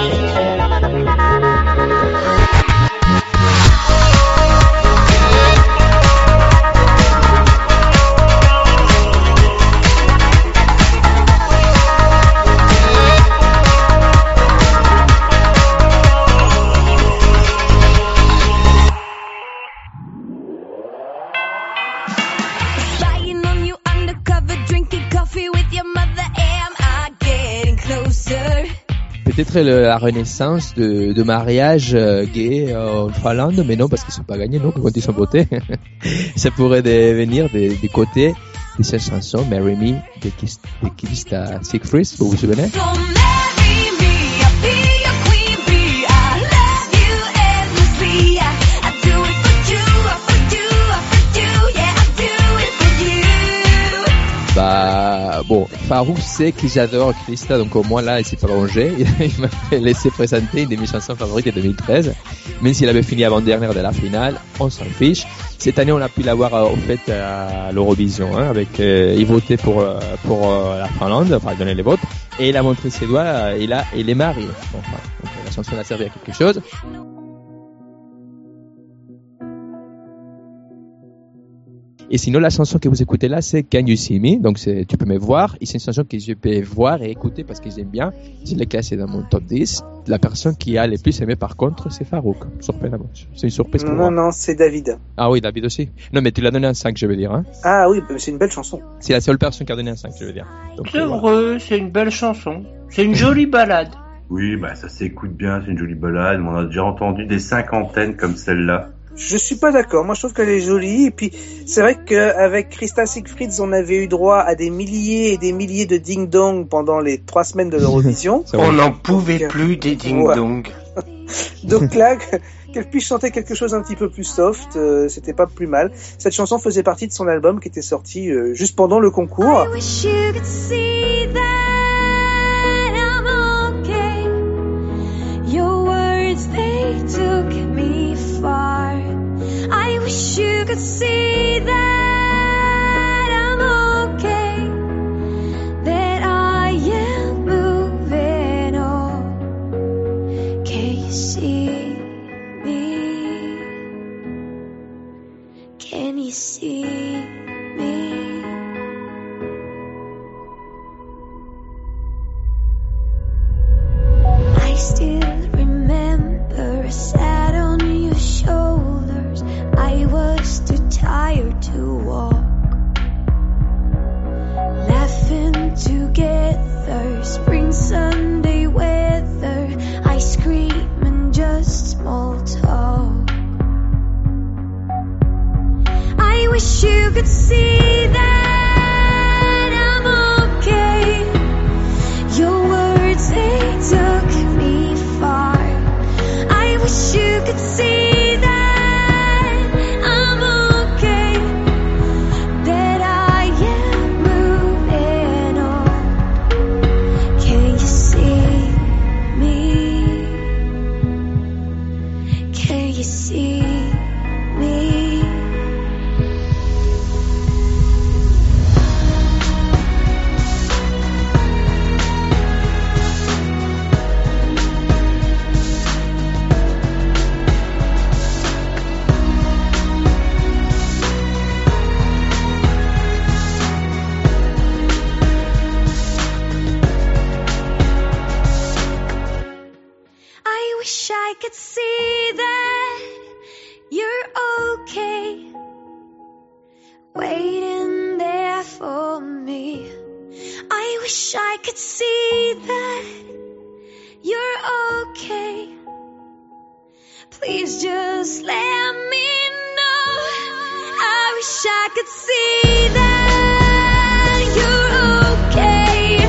Peut-être le, la renaissance de, de mariage euh, gay euh, en Finlande, mais non, parce qu'ils ne sont pas gagnés, non, quand ils sont votés. Ça pourrait devenir des, des côtés de cette chanson, Marry Me, de Krista Siegfried, vous vous souvenez? Bah, bon, Farouk sait que j'adore Krista, donc au moins là, il s'est prolongé. Il m'a fait laisser présenter une de mes chansons favorites de deux mille treize. Même s'il avait fini avant-dernière de la finale, on s'en fiche. Cette année, on a pu l'avoir, au fait, à l'Eurovision, hein, avec, euh, il votait pour, euh, pour euh, la Finlande, enfin, il donnait les votes. Et il a montré ses doigts, euh, et là, il est marié. Enfin, donc la chanson a servi à quelque chose. Et sinon, la chanson que vous écoutez là, c'est Can You See Me? Donc, c'est, tu peux me voir. Et c'est une chanson que je peux voir et écouter parce que j'aime bien. Je l'ai classée dans mon top dix. La personne qui a le plus aimé, par contre, c'est Farouk. Surprenamment. C'est une surprise pour non, moi. Non, non, c'est David. Ah oui, David aussi. Non, mais tu l'as donné un cinq, je veux dire, hein. Ah oui, c'est une belle chanson. C'est la seule personne qui a donné un cinq, je veux dire. Donc, c'est euh, vrai, voilà. C'est une belle chanson. C'est une jolie balade. Oui, bah ça s'écoute bien, c'est une jolie balade. On a déjà entendu des cinquantaines comme celle-là. Je suis pas d'accord. Moi, je trouve qu'elle est jolie. Et puis, c'est vrai qu'avec Krista Siegfried, on avait eu droit à des milliers et des milliers de ding-dong pendant les trois semaines de l'Eurovision. On n'en pouvait plus des ding-dong. Ouais. Donc là, qu'elle puisse chanter quelque chose un petit peu plus soft, euh, c'était pas plus mal. Cette chanson faisait partie de son album qui était sorti euh, juste pendant le concours. I wish you could see that I'm okay. Your words, they took me far. I wish you could see that I'm okay, that I am moving on. Can you see me? Can you see me? I could see that you're okay, waiting there for me. I wish I could see that you're okay. Please just let me know. I wish I could see that you're okay,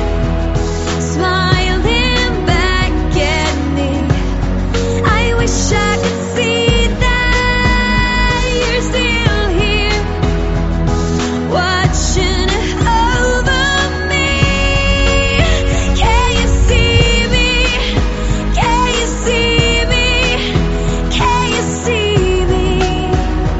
smiling back at me. I wish I could see that you're still here, watching over me. Can you see me? Can you see me? Can you see me?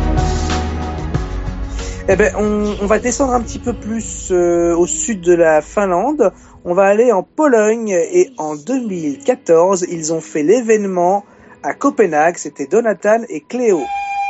Eh ben, on, on va descendre un petit peu plus euh, au sud de la Finlande. On va aller en Pologne et en deux mille quatorze, ils ont fait l'événement à Copenhague. C'était Donatan et Cléo.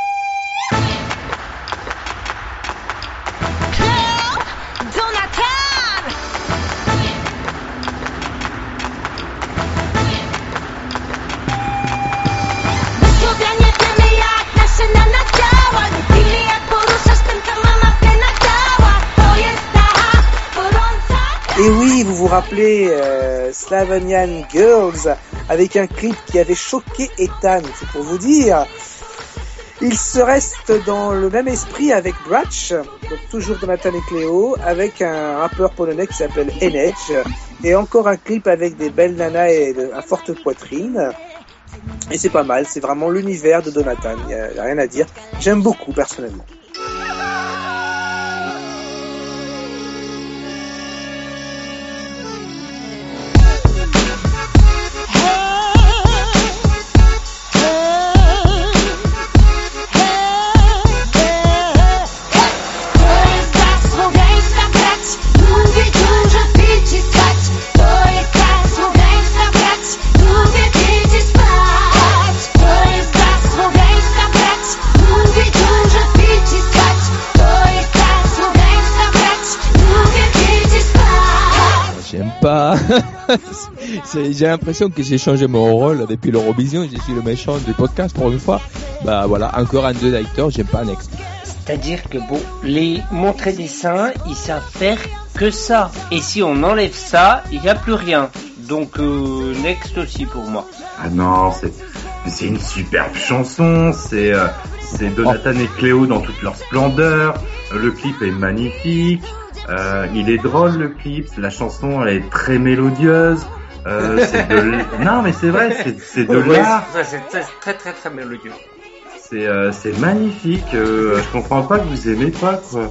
Et oui, vous vous rappelez euh, Slavonian Girls avec un clip qui avait choqué Ethan, c'est pour vous dire. Il se reste dans le même esprit avec Bratch, donc toujours Donatan et Cléo, avec un rappeur polonais qui s'appelle Enedge, et encore un clip avec des belles nanas et de, à forte poitrine. Et c'est pas mal, c'est vraiment l'univers de Donatan, il n'y a, a rien à dire. J'aime beaucoup personnellement. Pas. J'ai l'impression que j'ai changé mon rôle depuis l'Eurovision. Je suis le méchant du podcast pour une fois. Bah voilà, encore un deux d'acteurs, j'aime pas Next. C'est-à-dire que bon, les montrés des seins, ils savent faire que ça. Et si on enlève ça, il n'y a plus rien. Donc euh, Next aussi pour moi. Ah non, c'est c'est une superbe chanson. C'est euh, c'est Donatan et Cléo dans toute leur splendeur. Le clip est magnifique. Euh, il est drôle le clip, la chanson elle est très mélodieuse. Euh, c'est de l... Non mais c'est vrai, c'est, c'est de ouais, l'art. C'est, c'est très très très très mélodieux. C'est euh, c'est magnifique. Euh, je comprends pas que vous aimez pas quoi.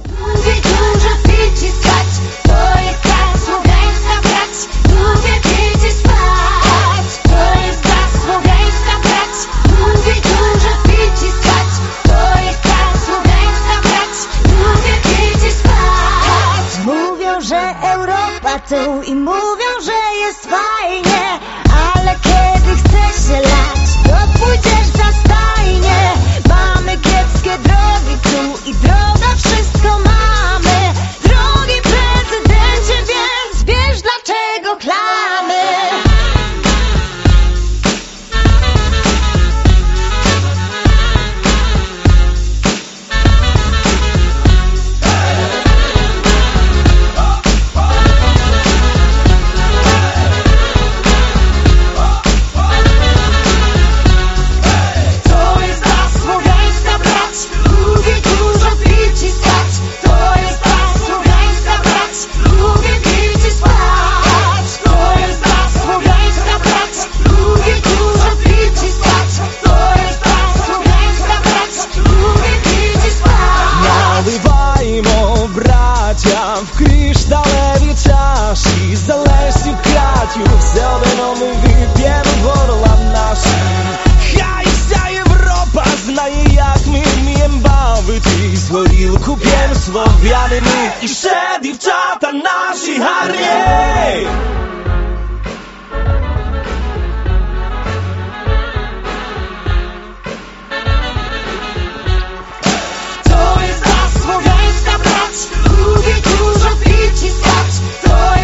I mówią, że jest fajnie, ale kiedy chcesz się lać, to pójdziesz za stajnie. Mamy kiepskie drogi tu i droga wszystko mamy. Drogi prezydencie, więc wiesz dlaczego klamy. В кришталеві чаші залежні кратів, зелено ми вип'ємо горла наші. Хай вся Європа знає, як ми вміємо бавитись. Горілку п'ємо слов'яними, і ще дівчата наші гарні.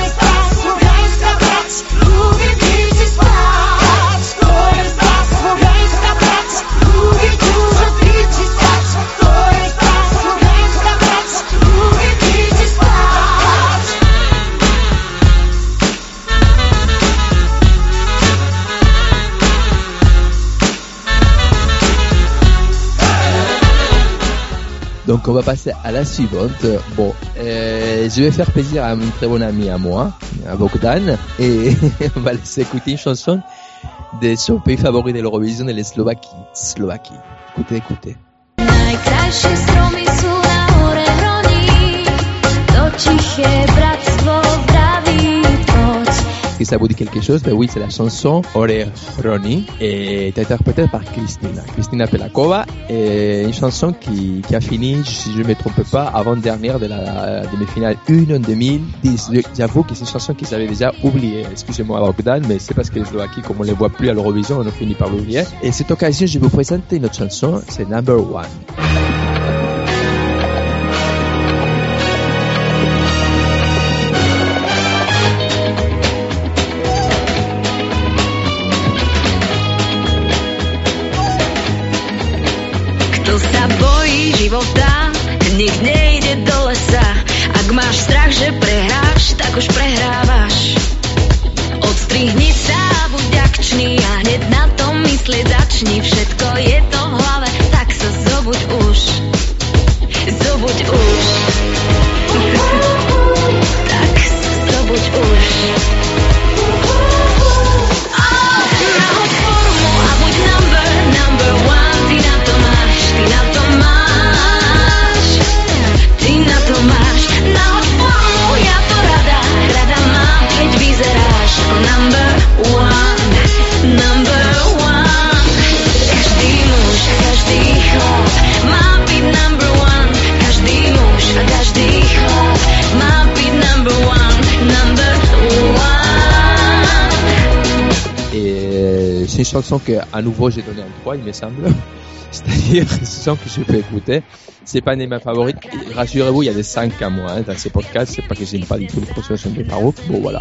Słowiańska brać, lubię pić i spać. To jest ta słowiańska Donc on va passer à la suivante. Bon, euh, je vais faire plaisir à mon très bon ami à moi, à Bogdan, et on va laisser écouter une chanson de son pays favori de l'Eurovision, de la Slovaquie. Slovaquie. Écoutez, écoutez. Najkrajšie stromy sú na hore hroní, to tiché bratstvo vraví poď. Est-ce que ça vous dit quelque chose? Ben oui, c'est la chanson Ore Roni et est interprétée par Christina. Christina Pelakova est une chanson qui, qui a fini, si je ne me trompe pas, avant-dernière de la demi-finale une en deux mille dix. J'avoue que c'est une chanson qu'ils avaient déjà oubliée. Excusez-moi Bogdan, mais c'est parce que les Slovaques, comme on ne les voit plus à l'Eurovision, on a fini par l'oublier. Et cette occasion, je vais vous présenter une autre chanson, c'est Number One. Života, nech nejde do lesa. Ak máš strach, že prehráš, tak už prehrávaš. Odstrihni sa, buď akčný a hneď na to myslieť začni. Všetko je to v hlave, tak sa zobuď už. Zobuď už. Tak sa zobuď už. Nahoď formu a buď number, number one. Ty na to máš, ty na to máš. Máš nahoď formu, ja to rada, rada mám, keď vyzeráš ako number one, number one. Každý muž a každý chlap má byť number one, každý muž a každý chlap má byť number one, number one. Et c'est une chanson que, à nouveau, j'ai donné un trois, il me semble. C'est-à-dire, c'est une chanson que je peux écouter. C'est pas une de mes favorites. Et rassurez-vous, il y a des cinq à moi, hein, dans ces podcasts. C'est pas que j'aime pas du tout les processions de Farouk. Bon, voilà.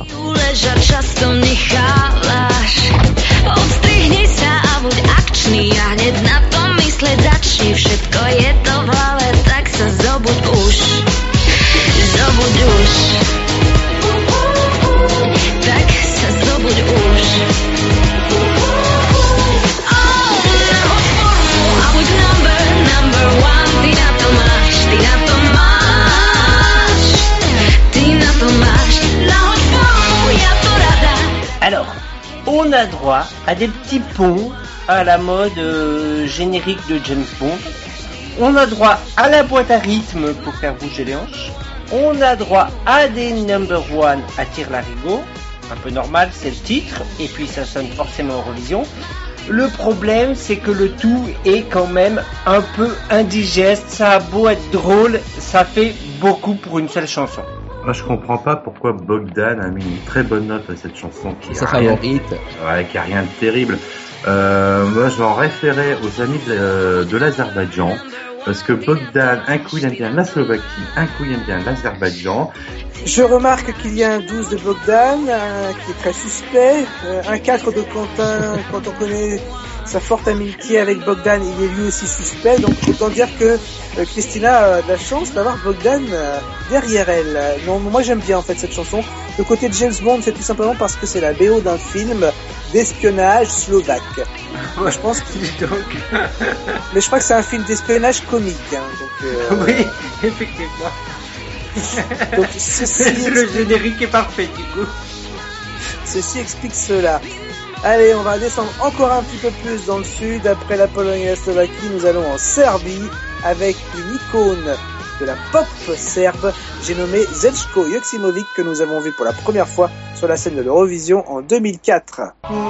Odstrihni sa a buď akčný a hneď na to mysleť začni. Všetko je to v hlave, tak sa zobuď už. Zobuď už. Tak sa zobuď už. Alors, on a droit à des petits ponts à la mode euh, générique de James Bond. On a droit à la boîte à rythme pour faire bouger les hanches. On a droit à des number one à tire-larigot. Un peu normal, c'est le titre. Et puis ça sonne forcément Eurovision. Le problème, c'est que le tout est quand même un peu indigeste. Ça a beau être drôle, ça fait beaucoup pour une seule chanson. Moi, je comprends pas pourquoi Bogdan a mis une très bonne note à cette chanson qui C'est sa a rien, favorite. ouais, qui a rien de terrible. Euh, moi, je vais en référer aux amis de, de l'Azerbaïdjan. Parce que Bogdan, un coup il aime bien la Slovaquie, un coup il aime bien l'Azerbaïdjan. Je remarque qu'il y a un douze de Bogdan, un qui est très suspect, euh, un quatre de Quentin, quand on connaît sa forte amitié avec Bogdan, il est lui aussi suspect, donc autant dire que euh, Christina a de la chance d'avoir Bogdan euh, derrière elle. Non, moi j'aime bien en fait cette chanson. Le côté de James Bond, c'est tout simplement parce que c'est la B O d'un film d'espionnage slovaque. Ouais, je pense que... donc... Mais je crois que c'est un film d'espionnage comique. Hein, donc, euh... Oui, effectivement. Donc, ceci le explique... générique est parfait du coup. Ceci explique cela. Allez, on va descendre encore un petit peu plus dans le sud. Après la Pologne et la Slovaquie, nous allons en Serbie avec une icône de la pop serbe. J'ai nommé Zeljko Joksimovic, que nous avons vu pour la première fois sur la scène de l'Eurovision en deux mille quatre.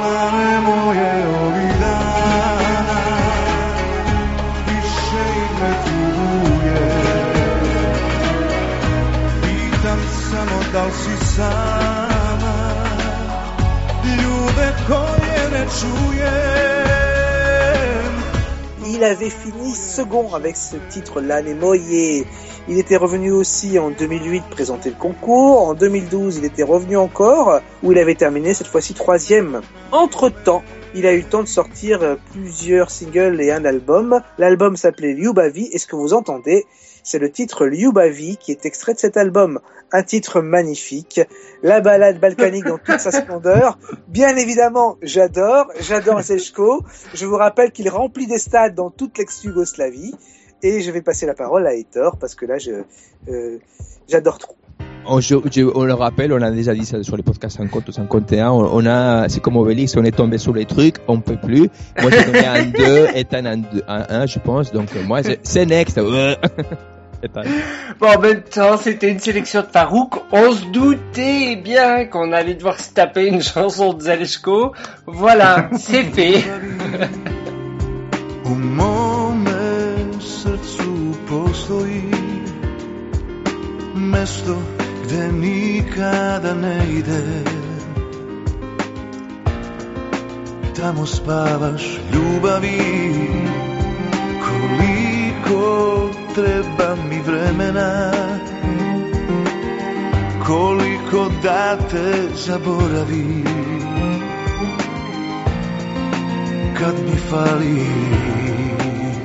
Il avait fini second avec ce titre Lane Moye. Il était revenu aussi en deux mille huit présenter le concours. En deux mille douze, il était revenu encore, où il avait terminé cette fois-ci troisième. Entre-temps, il a eu le temps de sortir plusieurs singles et un album. L'album s'appelait Lyubavi, et ce que vous entendez, c'est le titre Lyubavi qui est extrait de cet album. Un titre magnifique, la ballade balkanique dans toute sa splendeur. Bien évidemment, j'adore, j'adore Zeljko. Je vous rappelle qu'il remplit des stades dans toute l'ex-Yougoslavie. Et je vais passer la parole à Heitor parce que là, je, euh, j'adore trop. On, je, je, on le rappelle, on a déjà dit ça sur les podcasts cinquante ou cinquante et un, on, on a, c'est comme Obélix, on est tombé sur les trucs, on peut plus. Moi, j'ai donné un deux, Ethan un deux, un un, je pense, donc moi, je, c'est next. Bon, en même temps, c'était une sélection de Farouk. On se doutait bien qu'on allait devoir se taper une chanson de Zaleshko. Voilà, c'est fait. U mome srcu postoji mesto gde nikada ne idem. Tamo spavaš ljubavi, koliko treba mi vremena, koliko da te zaboravim. Kad mi fališ,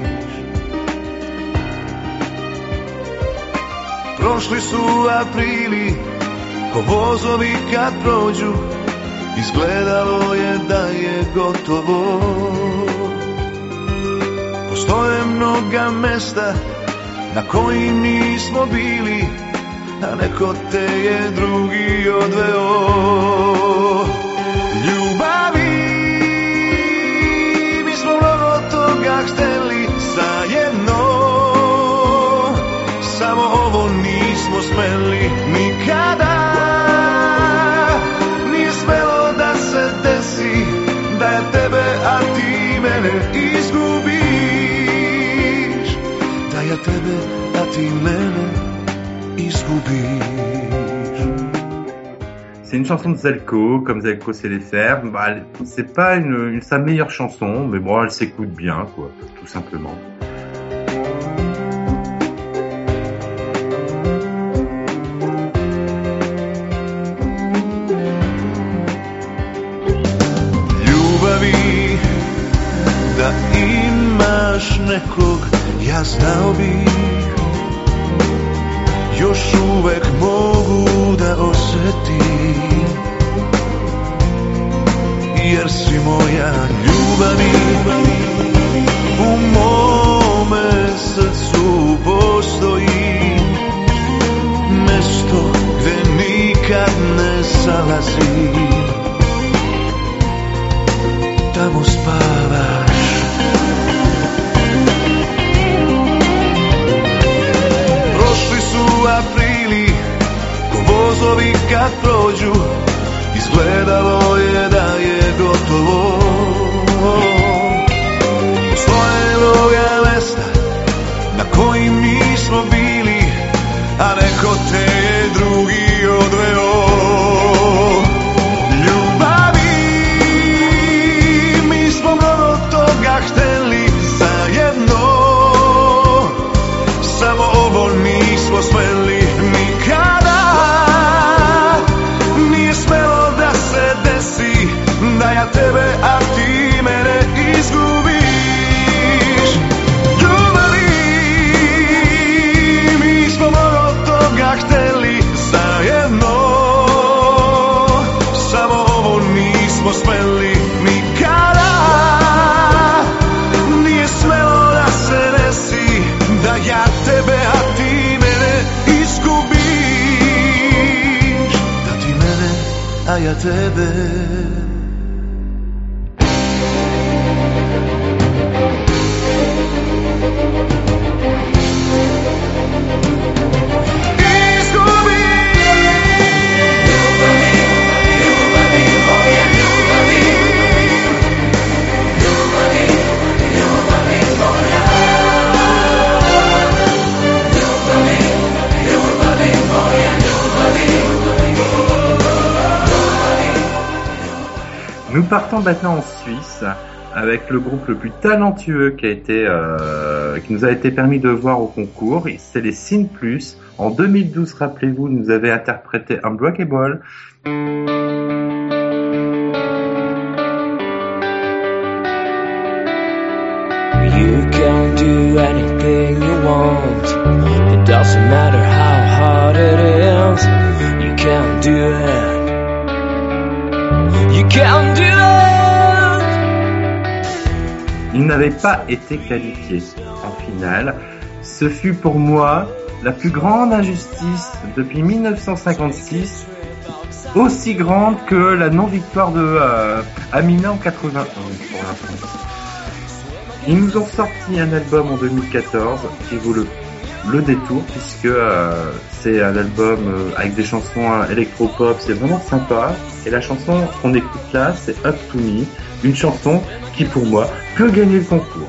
prošli su aprili, ko vozovi kad prođu, izgledalo je da je gotovo. Postoje mnoga mesta na kojim nismo bili, a neko te je drugi odveo. Ljubavi, mi smo mnogo toga hteli zajedno, samo ovo nismo smeli nikada. Nije smelo da se desi da je tebe, a ti mene izgubiš. Da ja tebe, a ti mene izgubiš. C'est une chanson de Zelko, comme Zelko sait les faire. Bah, c'est pas une, une, sa meilleure chanson, mais bon, elle s'écoute bien, quoi, tout simplement. Ljubavi, da imaš nekog, ja znao bih, još uvek mogu da osjetim, jer si moja ljubavi. U mome srcu postoji mesto gde nikad ne zalazim. Tamo spavaš, prošli su aprili, ko vozovi kad prođu, izgledalo je da je gotovo. Postojalo je mesta na kojim nismo bili, a neko te je drugi odveo. Ljubavi, mi smo mnogo toga hteli zajedno, samo ovo nismo smeli nikada. Nije smelo da se desi da ja tebe, a ti mene izgubiš. Ljubavi, mi smo mnogo toga hteli zajedno, samo ovo nismo smeli nikada. Nije smelo da se desi da ja tebe, a ti mene izgubiš. Da ti mene, a ja tebe. Nous partons maintenant en Suisse avec le groupe le plus talentueux qui a été, euh, qui nous a été permis de voir au concours. C'est les Sin Plus. En deux mille douze, rappelez-vous, nous avaient interprété Unbreakable. You can do anything you want. It doesn't matter how hard it is. You can do it. You can do it. Ils n'avaient pas été qualifiés en finale. ce fut pour moi la plus grande injustice depuis mille neuf cent cinquante-six, aussi grande que la non-victoire de euh, Amina en quatre-vingt-onze pour la France. Ils nous ont sorti un album en deux mille quatorze qui vaut le, le détour, puisque euh, c'est un album euh, avec des chansons euh, électro-pop, c'est vraiment sympa. Et la chanson qu'on écoute là, c'est Up to Me, une chanson qui pour moi peut gagner le concours.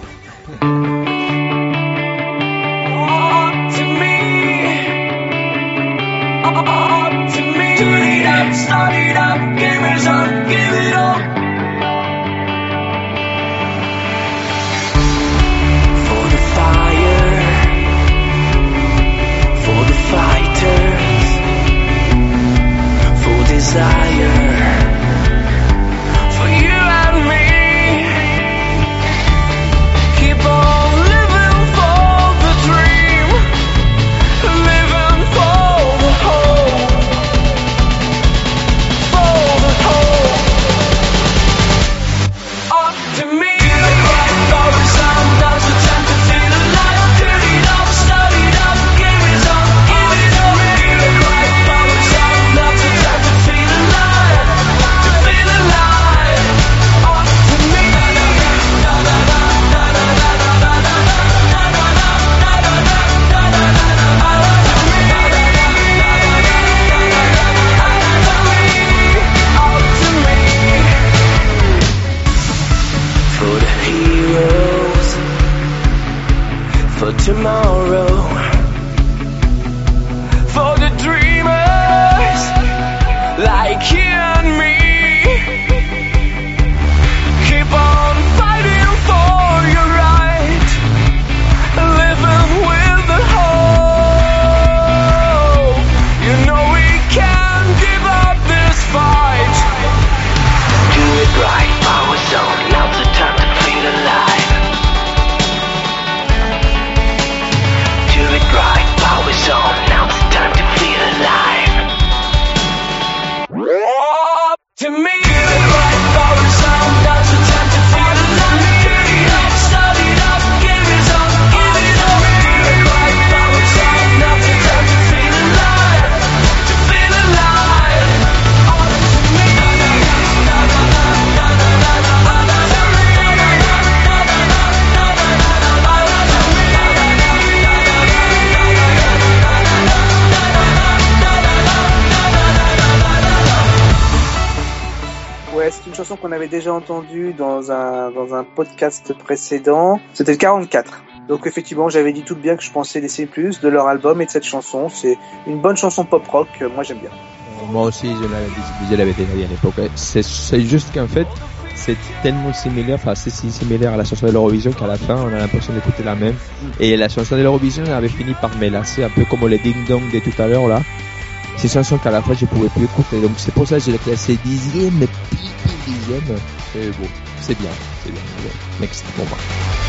Start it up, give it up, give it up. For the fire, for the fighters, for desire, for you and me. Keep on living for the dream, living for the hope. Tomorrow, for the dreamers like you and me, keep on fighting for your right, living with the hope. You know we can't give up this fight. Do it right, power zone, now's the time to feel alive. Right, power zone, now it's time to feel alive. Up to me. Right, power zone, now's the time to feel alive. Turn it up, start it up, give it up, give it up. Right, power zone, now's the time to feel alive, to feel alive. Up to me. Ouais, c'est une chanson qu'on avait déjà entendue dans un dans un podcast précédent. C'était le quarante-quatre. Donc effectivement, j'avais dit tout bien que je pensais des C plus, de leur album et de cette chanson. C'est une bonne chanson pop-rock, moi j'aime bien. Moi aussi, je l'avais, je l'avais déjà dit à l'époque. C'est, c'est juste qu'en fait, c'est tellement similaire, enfin c'est si similaire à la chanson de l'Eurovision qu'à la fin, on a l'impression d'écouter la même. Et la chanson de l'Eurovision avait fini par me lasser, un peu comme les ding-dong de tout à l'heure là. C'est une chanson qu'à la fin je pouvais plus écouter, donc c'est pour ça que je l'ai classé dixième, mais pile dixième. Et bon, c'est bien, c'est bien. Next, bon bah.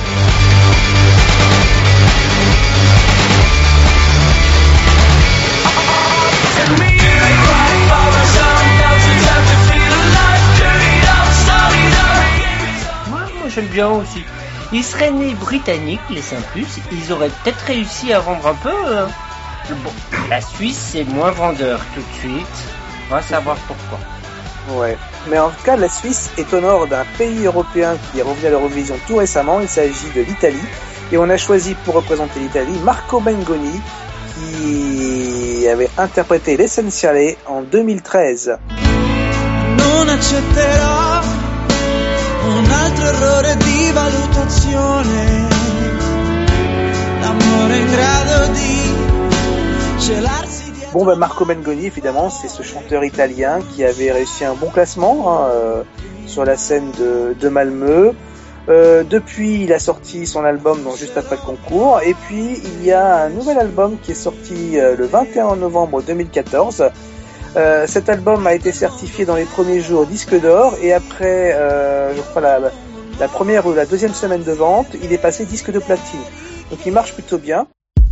Moi, moi j'aime bien aussi. Ils seraient nés britanniques, les Simplus, ils auraient peut-être réussi à vendre un peu. Euh... Bon, la Suisse c'est moins vendeur tout de suite. On va savoir pourquoi. Ouais. Mais en tout cas, la Suisse est au nord d'un pays européen qui est revenu à l'Eurovision tout récemment. Il s'agit de l'Italie. Et on a choisi pour représenter l'Italie Marco Mengoni, qui avait interprété l'Essenziale en deux mille treize. Non accetterò un altro errore di valutazione. L'amore in grado di celarsi dietro. Bon, ben Marco Mengoni, évidemment, c'est ce chanteur italien qui avait réussi un bon classement hein, euh, sur la scène de, de Malmö. Euh, depuis, il a sorti son album donc juste après le concours. Et puis, il y a un nouvel album qui est sorti euh, le vingt et un novembre deux mille quatorze. Euh, cet album a été certifié dans les premiers jours disque d'or. Et après, euh, je crois, la, la première ou la deuxième semaine de vente, il est passé disque de platine. Donc, il marche plutôt bien.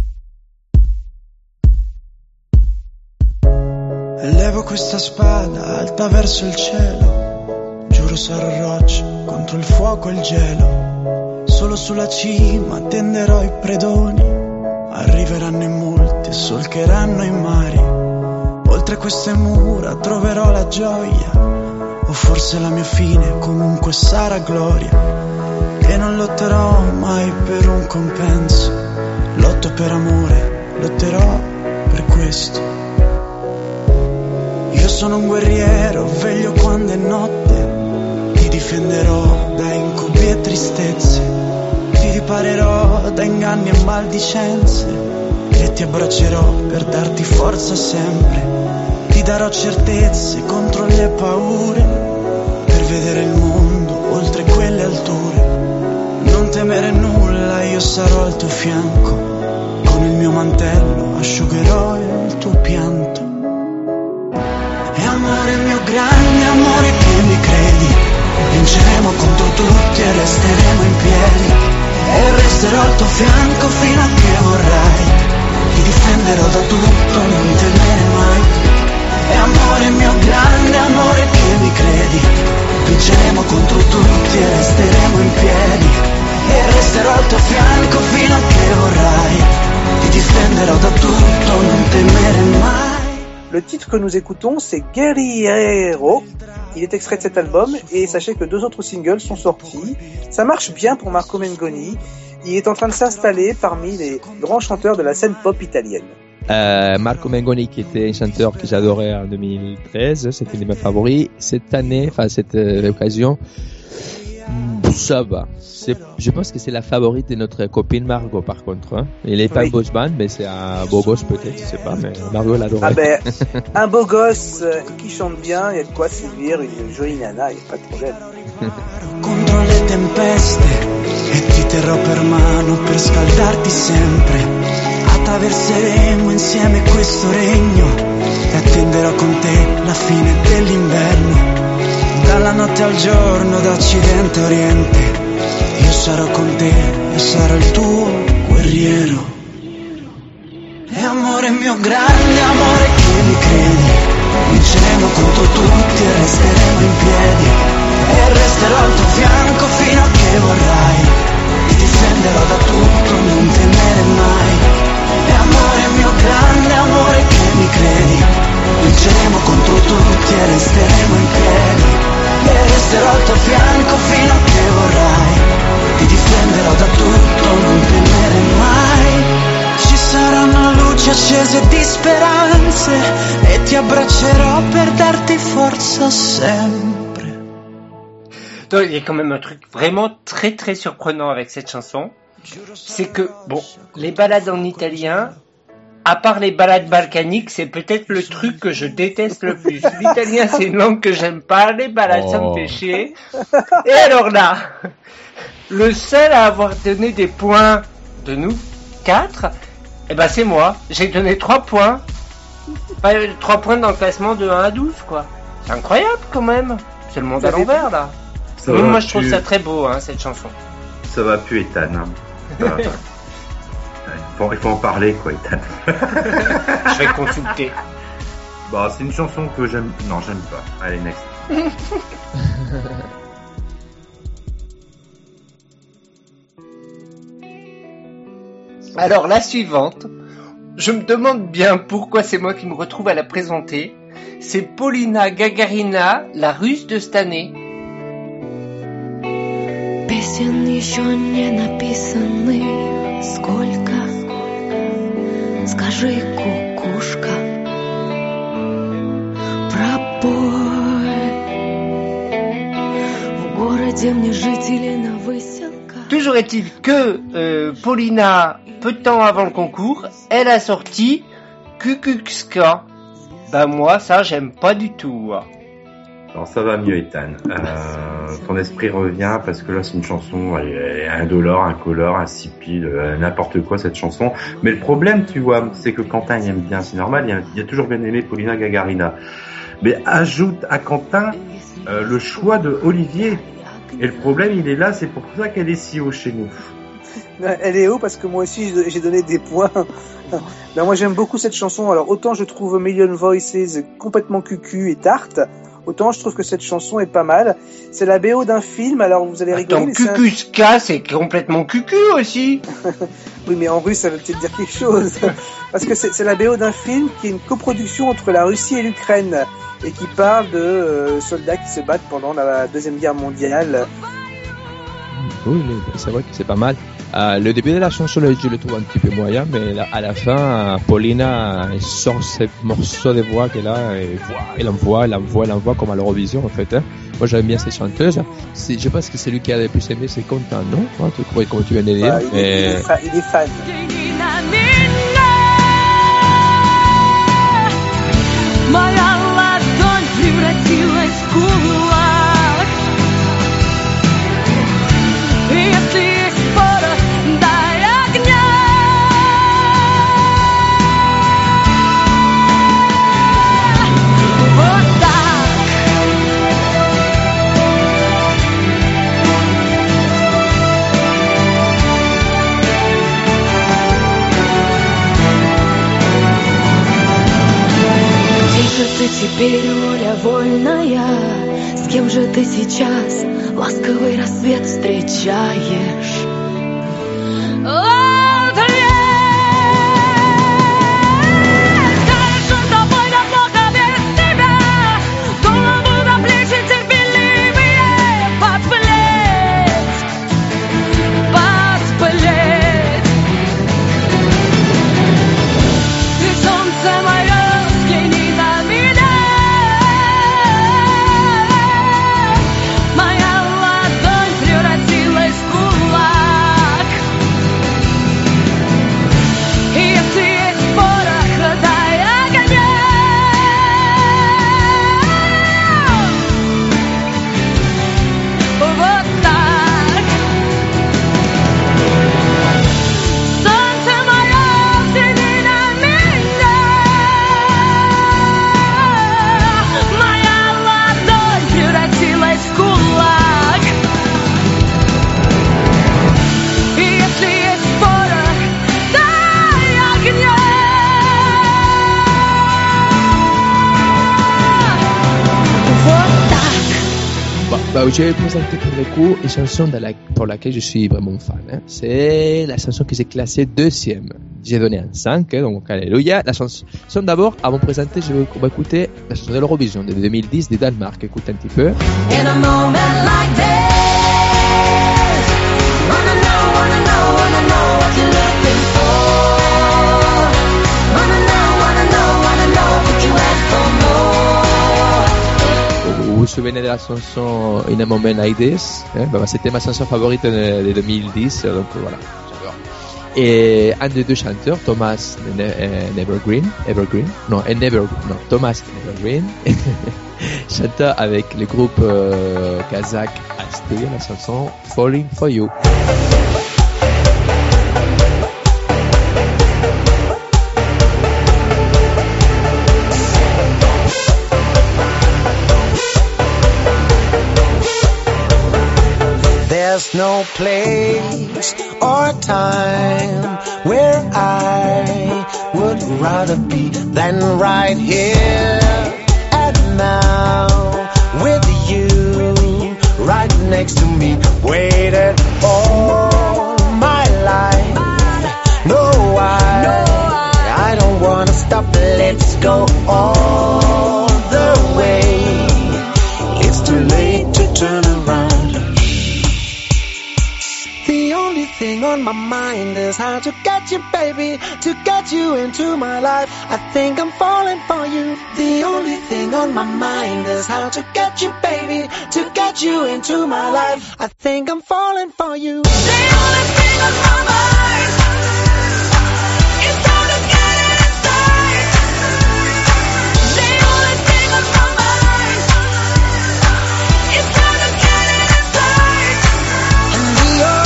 Elevo questa spada alta verso il cielo. Giuro sarò roccia contro il fuoco e il gelo. Solo sulla cima tenderò i predoni. Arriveranno in molti e solcheranno i mari. Oltre queste mura troverò la gioia, o forse la mia fine comunque sarà gloria. E non lotterò mai per un compenso, lotto per amore, lotterò per questo. Io sono un guerriero, veglio quando è notte, ti difenderò da incubi e tristezze, ti riparerò da inganni e maldicenze, e ti abbraccerò per darti forza sempre, ti darò certezze contro le paure, per vedere il mondo oltre quelle alture. Non temere nulla, io sarò al tuo fianco, con il mio mantello asciugherò il tuo pianto. E amore mio grande amore che mi credi, vinceremo contro tutti e resteremo in piedi, e resterò al tuo fianco fino a che vorrai, ti difenderò da tutto, non temere mai. E amore mio grande amore che mi credi, vinceremo contro tutti e resteremo in piedi, e resterò al tuo fianco fino a che vorrai, ti difenderò da tutto, non temere mai. Le titre que nous écoutons, c'est Guerriero. Il est extrait de cet album, et sachez que deux autres singles sont sortis. Ça marche bien pour Marco Mengoni. Il est en train de s'installer parmi les grands chanteurs de la scène pop italienne. Euh, Marco Mengoni, qui était un chanteur que j'adorais en deux mille treize, c'était un de mes favoris. Cette année, enfin cette euh, occasion, ça va. C'est, je pense que c'est la favorite de notre copine Margot, par contre. Hein. Il est pas Oui. un boss band, mais c'est un beau gosse peut-être, je sais pas, mais Margot l'adorait. Ah ben, un beau gosse euh, qui chante bien, il y a de quoi séduire une jolie nana, il n'y a pas de problème. Contro le tempeste, e ti terrò per mano per scaldarti sempre. Attraverseremo insieme questo regno, e attenderò con te la fine dell'inverno. Dalla notte al giorno, da occidente a oriente, io sarò con te e sarò il tuo guerriero. E amore mio grande amore che mi credi, vinceremo contro tutti e resteremo in piedi, e resterò al tuo fianco fino a che vorrai, ti difenderò da tutto, non temere mai. E amore mio grande amore che mi credi, vinceremo contro tutti e resteremo in piedi, e resterò al tuo fianco fino a che vorrai, ti difenderò da tutto, non temere mai. Ci saranno luci accese di speranze, e ti abbraccerò per darti forza sempre. Donc, il y a quand même un truc vraiment très très surprenant avec cette chanson. C'est que, bon, les ballades en italien, à part les ballades balkaniques, c'est peut-être le truc que je déteste le plus. L'italien, c'est une langue que j'aime pas, les ballades, ça me fait chier. Et alors là, le seul à avoir donné des points de nous, quatre, eh ben c'est moi. J'ai donné trois points. Pas trois points dans le classement de un à douze, quoi. C'est incroyable quand même. C'est le monde à l'envers, là. Ça Moi, va moi, je trouve plus- ça très beau, hein, cette chanson. Ça va plus, Ethan. Hein. Ça va. Ouais, il, faut, il faut en parler, quoi, Ethan. Je vais consulter. Bah, c'est une chanson que j'aime. Non, j'aime pas. Allez, next. Alors, la suivante, je me demande bien pourquoi c'est moi qui me retrouve à la présenter. C'est Polina Gagarina, la russe de cette année. Песен еще не написаны сколько. Скажи, кукушка, пропой. В городе мне жить или на выселках. Toujours est-il que euh, Polina, peu de temps avant le concours, elle a sorti Kukuxka. Bah moi, ça, j'aime pas du tout. Alors ça va mieux, Ethan. Euh, ton esprit revient parce que là c'est une chanson, elle est indolore, incolore, insipide, euh, n'importe quoi cette chanson. Mais le problème, tu vois, c'est que Quentin il aime bien, c'est normal, il a, il a toujours bien aimé Polina Gagarina. Mais ajoute à Quentin euh, le choix de Olivier. Et le problème il est là, c'est pour ça qu'elle est si haut chez nous. Elle est haut parce que moi aussi j'ai donné des points. Ben moi j'aime beaucoup cette chanson. Alors autant je trouve Million Voices complètement cucu et tarte, autant je trouve que cette chanson est pas mal. C'est la B O d'un film, alors vous allez rigoler. Attends, mais c'est un- Kukuska, c'est complètement cucu aussi. Oui, mais en russe, ça veut peut-être dire quelque chose. Parce que c'est, c'est la B O d'un film qui est une coproduction entre la Russie et l'Ukraine et qui parle de euh, soldats qui se battent pendant la Deuxième Guerre mondiale. Oui, mais c'est vrai que c'est pas mal. Euh, le début de la chanson, je le trouve un petit peu moyen, mais là, à la fin, euh, Paulina elle sort ce morceau de voix qu'elle a, et voilà, elle envoie, elle envoie, elle envoie comme à l'Eurovision en fait. Hein. Moi j'aime bien cette chanteuse. C'est, je pense que c'est lui qui a le plus aimé, c'est Content, non hein, tu crois, comme tu viens de dire. Bah, il, est, et... il, est fa- il est fan. Моя ладонь превратилась в кулак. Если есть порох, дай огня. Вот так. Где же ты теперь, воля вольная? С кем же ты сейчас ласковый рассвет встречаешь? Ответ! Скажешь, он с тобой да плохо без тебя. Голову до плечи терпеливее подплеть, подплеть. И солнце мое, взгляни на меня. Моя ладонь превратилась в кулак. И если есть порох, дай огня. Вот так. Солнце мое, взгляни на меня. Моя ладонь превратилась в кулак. И если есть порох, дай огня. Вот так. Bah, bah, je vais présenter pour le coup une chanson de la, pour laquelle je suis vraiment fan. Hein. C'est la chanson que j'ai classée deuxième. J'ai donné un cinq, hein, donc alléluia. La chanson d'abord, avant de présenter, je vais, on va écouter la chanson de l'Eurovision de deux mille dix de Danemark. Écoute un petit peu. In a moment like this, wanna know, wanna know, wanna know what you're looking for. Wanna know, wanna know, wanna know, could you ask for more? Vous vous souvenez de la chanson In a Moment Like This, hein, bah, c'était ma chanson favorite de, de deux mille dix, donc voilà, j'adore. Et un des deux chanteurs, Thomas ne, euh, Nevergreen, Evergreen, non, euh, Never, non, Thomas Nevergreen, chante avec le groupe euh, kazakh Asti la chanson Falling for You. There's no place or time where I would rather be than right here and now with you right next to me, waited all my life. No, I, I don't wanna stop, let's go all the way. It's too late to turn around. The only thing on my mind is how to get you, baby, to get you into my life. I think I'm falling for you. The only thing on my mind is how to get you, baby, to get you into my life. I think I'm falling for you. The only thing on my mind is how to get it inside. The only thing on my mind is how to get it inside. And the only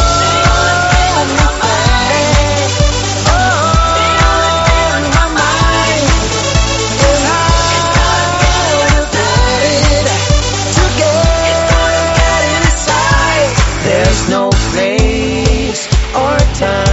Time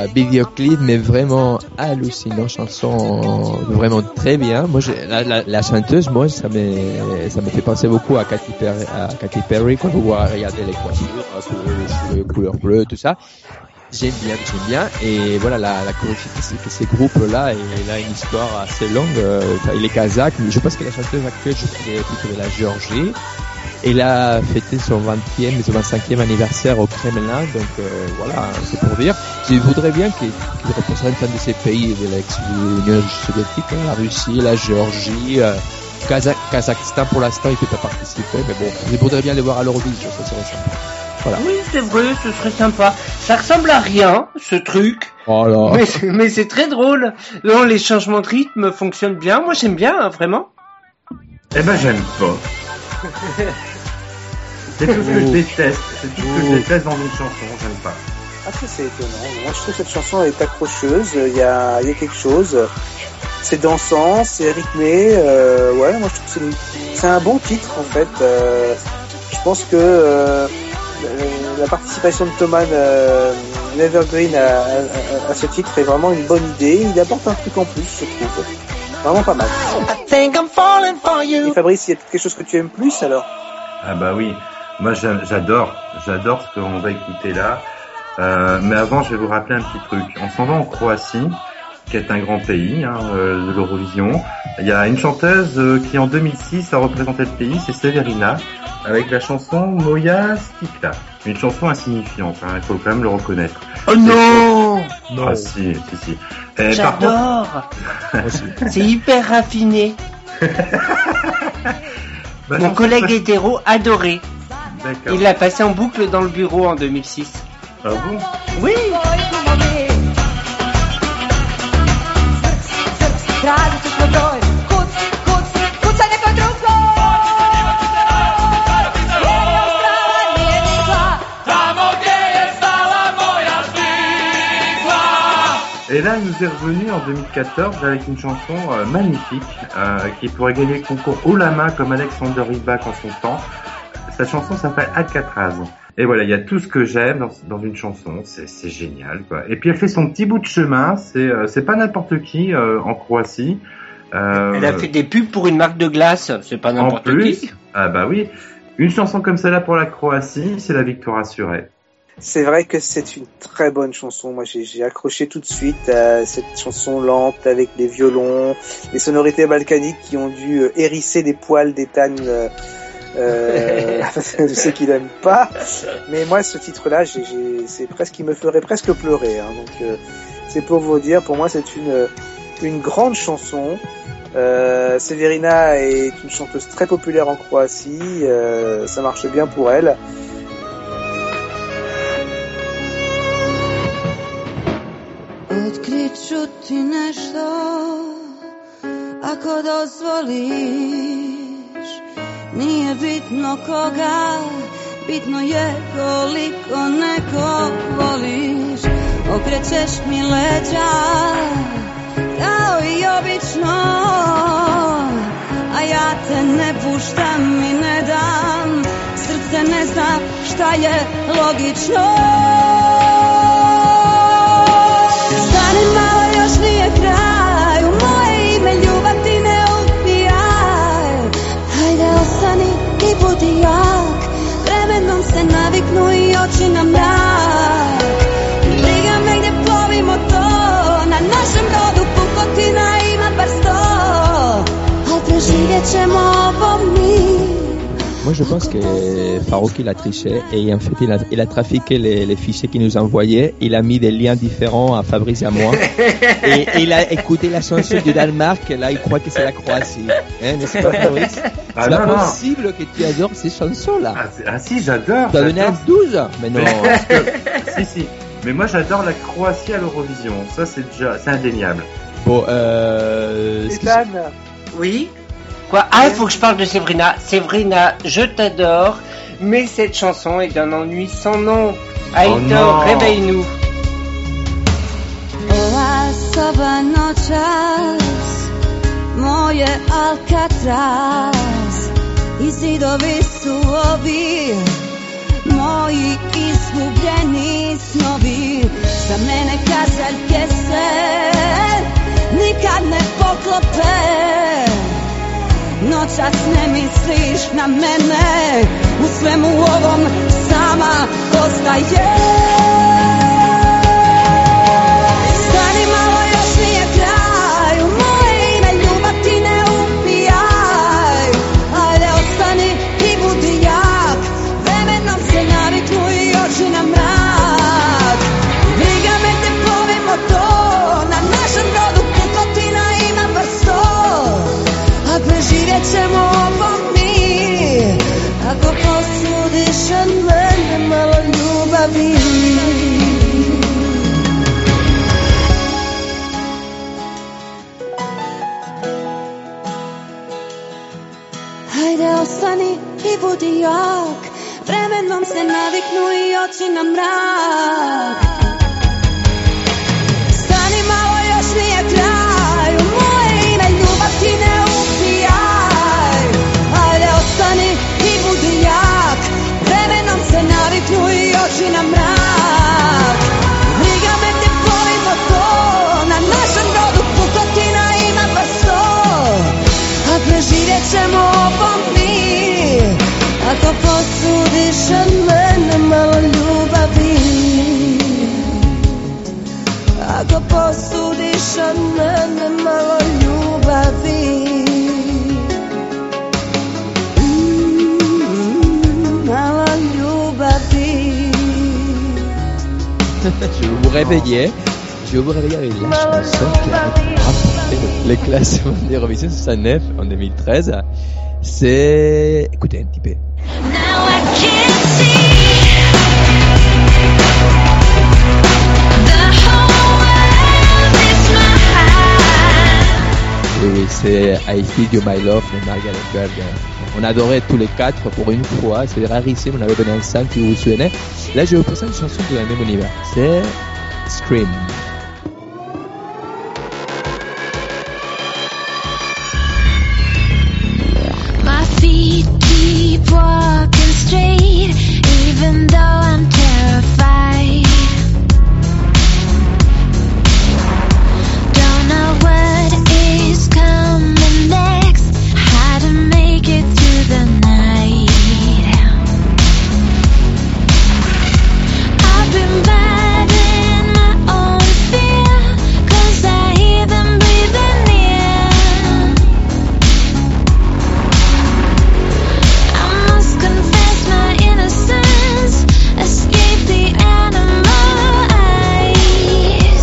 vidéoclip, mais vraiment hallucinant, chanson vraiment très bien. Moi, j'ai, la, la, la chanteuse, moi, ça me, ça me fait penser beaucoup à Katy Perry, à Katy Perry quand on voit regarder les coiffures, les cheveux couleur bleue, tout ça. J'aime bien, j'aime bien. Et voilà, la, la chorégraphie de ces groupes-là, elle a une histoire assez longue. Euh, il est kazakh, mais je pense que la chanteuse actuelle, je crois qu'elle est plutôt de la Géorgie. Elle a fêté son vingtième et son vingt-cinquième anniversaire au Kremlin, donc euh, voilà, c'est pour dire. Je voudrais bien qu'il, qu'il représente un de ces pays de l'ex-Union soviétique, hein, la Russie, la Géorgie, euh, Kazakh, Kazakhstan pour l'instant il peut pas participer, mais bon, je voudrais bien les voir à l'Eurovision, ça serait sympa. Voilà. Oui, c'est vrai, ce serait sympa. Ça ressemble à rien, ce truc. Oh là. Mais, c'est- mais c'est très drôle. Non, les changements de rythme fonctionnent bien. Moi, j'aime bien, hein, vraiment. Eh ben, j'aime pas. C'est tout ce que je déteste. C'est tout ce que je déteste dans une chanson. J'aime pas. Ah, ça, c'est étonnant. Moi, je trouve que cette chanson est accrocheuse. Il y a, il y a quelque chose. C'est dansant, c'est rythmé. Euh, ouais, moi, je trouve que c'est, une- c'est un bon titre, en fait. Euh, je pense que euh, la participation de Thomas euh, Nevergreen à, à, à ce titre est vraiment une bonne idée. Il apporte un truc en plus, je trouve. Vraiment pas mal. I think I'm falling for Et you. Fabrice, il y a quelque chose que tu aimes plus, alors? Ah bah oui. Moi, j'a- j'adore. J'adore ce qu'on va écouter là. Euh, mais avant, je vais vous rappeler un petit truc. On s'en va en Croatie, qui est un grand pays hein, euh, de l'Eurovision. Il y a une chanteuse euh, qui en deux mille six a représenté le pays, c'est Severina, avec la chanson Moja Stikla. Une chanson insignifiante, hein, il faut quand même le reconnaître. Oh non! Ah si, si, si. Et par contre, J'adore! C'est hyper raffiné. bah, Mon chanson- collègue hétéro adorait. D'accord. Il l'a passé en boucle dans le bureau en deux mille six. Ah bon? Oui! Tražit ću svoj broj. Kuc, kuc, kuca neko drugo. Nije ostala, nije nikla. Et là, il nous est revenu en deux mille quatorze avec une chanson euh, magnifique euh, qui pourrait gagner le concours haut la main comme Alexander Rybak en son temps. Sa chanson s'appelle Alcatraz. Et voilà, il y a tout ce que j'aime dans, dans une chanson, c'est, c'est génial, quoi. Et puis elle fait son petit bout de chemin, c'est, euh, c'est pas n'importe qui euh, en Croatie. Euh, Elle a fait des pubs pour une marque de glace, c'est pas en n'importe plus, qui. ah bah oui, une chanson comme celle-là pour la Croatie, c'est la victoire assurée. C'est vrai que c'est une très bonne chanson. Moi, j'ai, j'ai accroché tout de suite à cette chanson lente avec les violons, les sonorités balkaniques qui ont dû euh, hérisser les poils d'Ethan. Euh, euh, je sais qu'il aime pas, mais moi, ce titre-là, j'ai, j'ai, c'est presque, il me ferait presque pleurer. Hein. Donc, euh, c'est pour vous dire, pour moi, c'est une une grande chanson. Euh, Severina est une chanteuse très populaire en Croatie. Euh, ça marche bien pour elle. Otkrit ću ti nešto, ako dozvoliš. Nije bitno koga, bitno je koliko nekog voliš. Okrećeš mi leđa, kao i obično, a ja te ne puštam i ne dam. Srce ne zna šta je logično. Stani malo, još nije kraj. U moje ime ljubav ti ne ubijaj. Hajde ostani i budi jak. Vremenom se naviknu i oči na mrak. Briga me gdje plovi motor. Na našem brodu pukotina ima bar sto. Al preživjet ćemo ovo mi. Moi, je pense que Farouk, il a triché et en fait, il a, il a trafiqué les, les fichiers qu'il nous envoyait. Il a mis des liens différents à Fabrice et à moi. et, et il a écouté la chanson du Danemark. Là, il croit que c'est la Croatie. Hein, n'est-ce pas, Fabrice? Ah, C'est non, pas non. possible que tu adores ces chansons-là. Ah, c'est- ah si, j'adore. Tu as donné un j'adore. douze? Mais non. Parce que- si, si. Mais moi, j'adore la Croatie à l'Eurovision. Ça, c'est déjà, c'est indéniable. Bon, euh... est-ce que c'est- Ethan, Oui? Quoi? Ah, il faut que je parle de Severina. Severina, je t'adore, mais cette chanson est d'un ennui sans nom. Aitor, non. réveille-nous. Ova soba noćas, moje Alcatraz, i zidovi su ovi, moji izgubljeni snovi. Za mene kaze sve. Noćas ne misliš na mene, u svemu ovom sama ostaje. Stani malo, još nije kraj, u moje ime ljubav ti ne upijaj. Ajde ostani i budi jak, vremenom se naviknu i oči na mrak. Briga me te plovi motor, na našem brodu pukotina ima bar sto. A preživjet ćemo ovo mi, ako posudiš od mene malo ljubavi. Hajde ostani i budi jak, vremenom se naviknu i oči na mrak. Stani malo, još nije kraj, u moje ime ljubav ti ne upijaj. Hajde ostani i budi jak, vremenom se naviknu i oči na mrak. Briga me te poli motor, na našem brodu pukotina ima bar sto. A preživjet ćemo ovo mi, ako posudiš od mene malo ljubavi. Ako posudiš od mene malo ljubavi. Mm, malo ljubavi. Je vais vous réveiller. Je vais vous réveiller avec la chanson qui a remporté le, le classement d'Eurovision soixante-neuf en deux mille treize. C'est... Écoutez un petit peu. Now I can see the whole world is mine. Oui, oui, c'est I Feel You My Love de Margaret Berg. On adorait tous les quatre pour une fois, c'est rarissime, on avait donné un cinq, si vous vous souvenez. Là, je vais vous passer une chanson de la même univers, c'est Scream. My feet keep walking straight, even though I'm terrified. Don't know what is coming next, how to make it through the night. I've been battling my own fear, 'cause I hear them breathing near. I must confess my innocence, escape the animal eyes.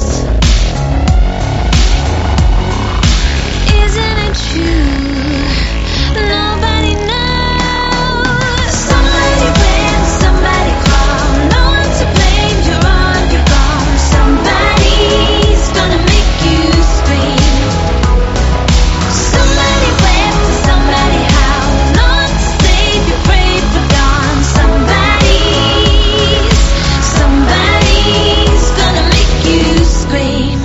Isn't it true? Nobody knows. Somebody ran, somebody called. No one to blame, you're on your own. Somebody's gonna make you scream. Somebody wept, somebody howled. No one to save, you're brave but gone. Somebody's, somebody's gonna make you scream.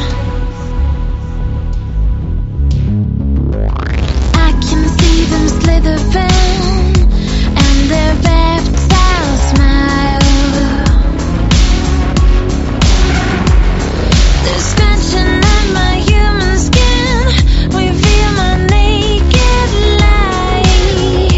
I can see them slithering and their reptile smile. They're scratching at my human skin, reveal my naked light.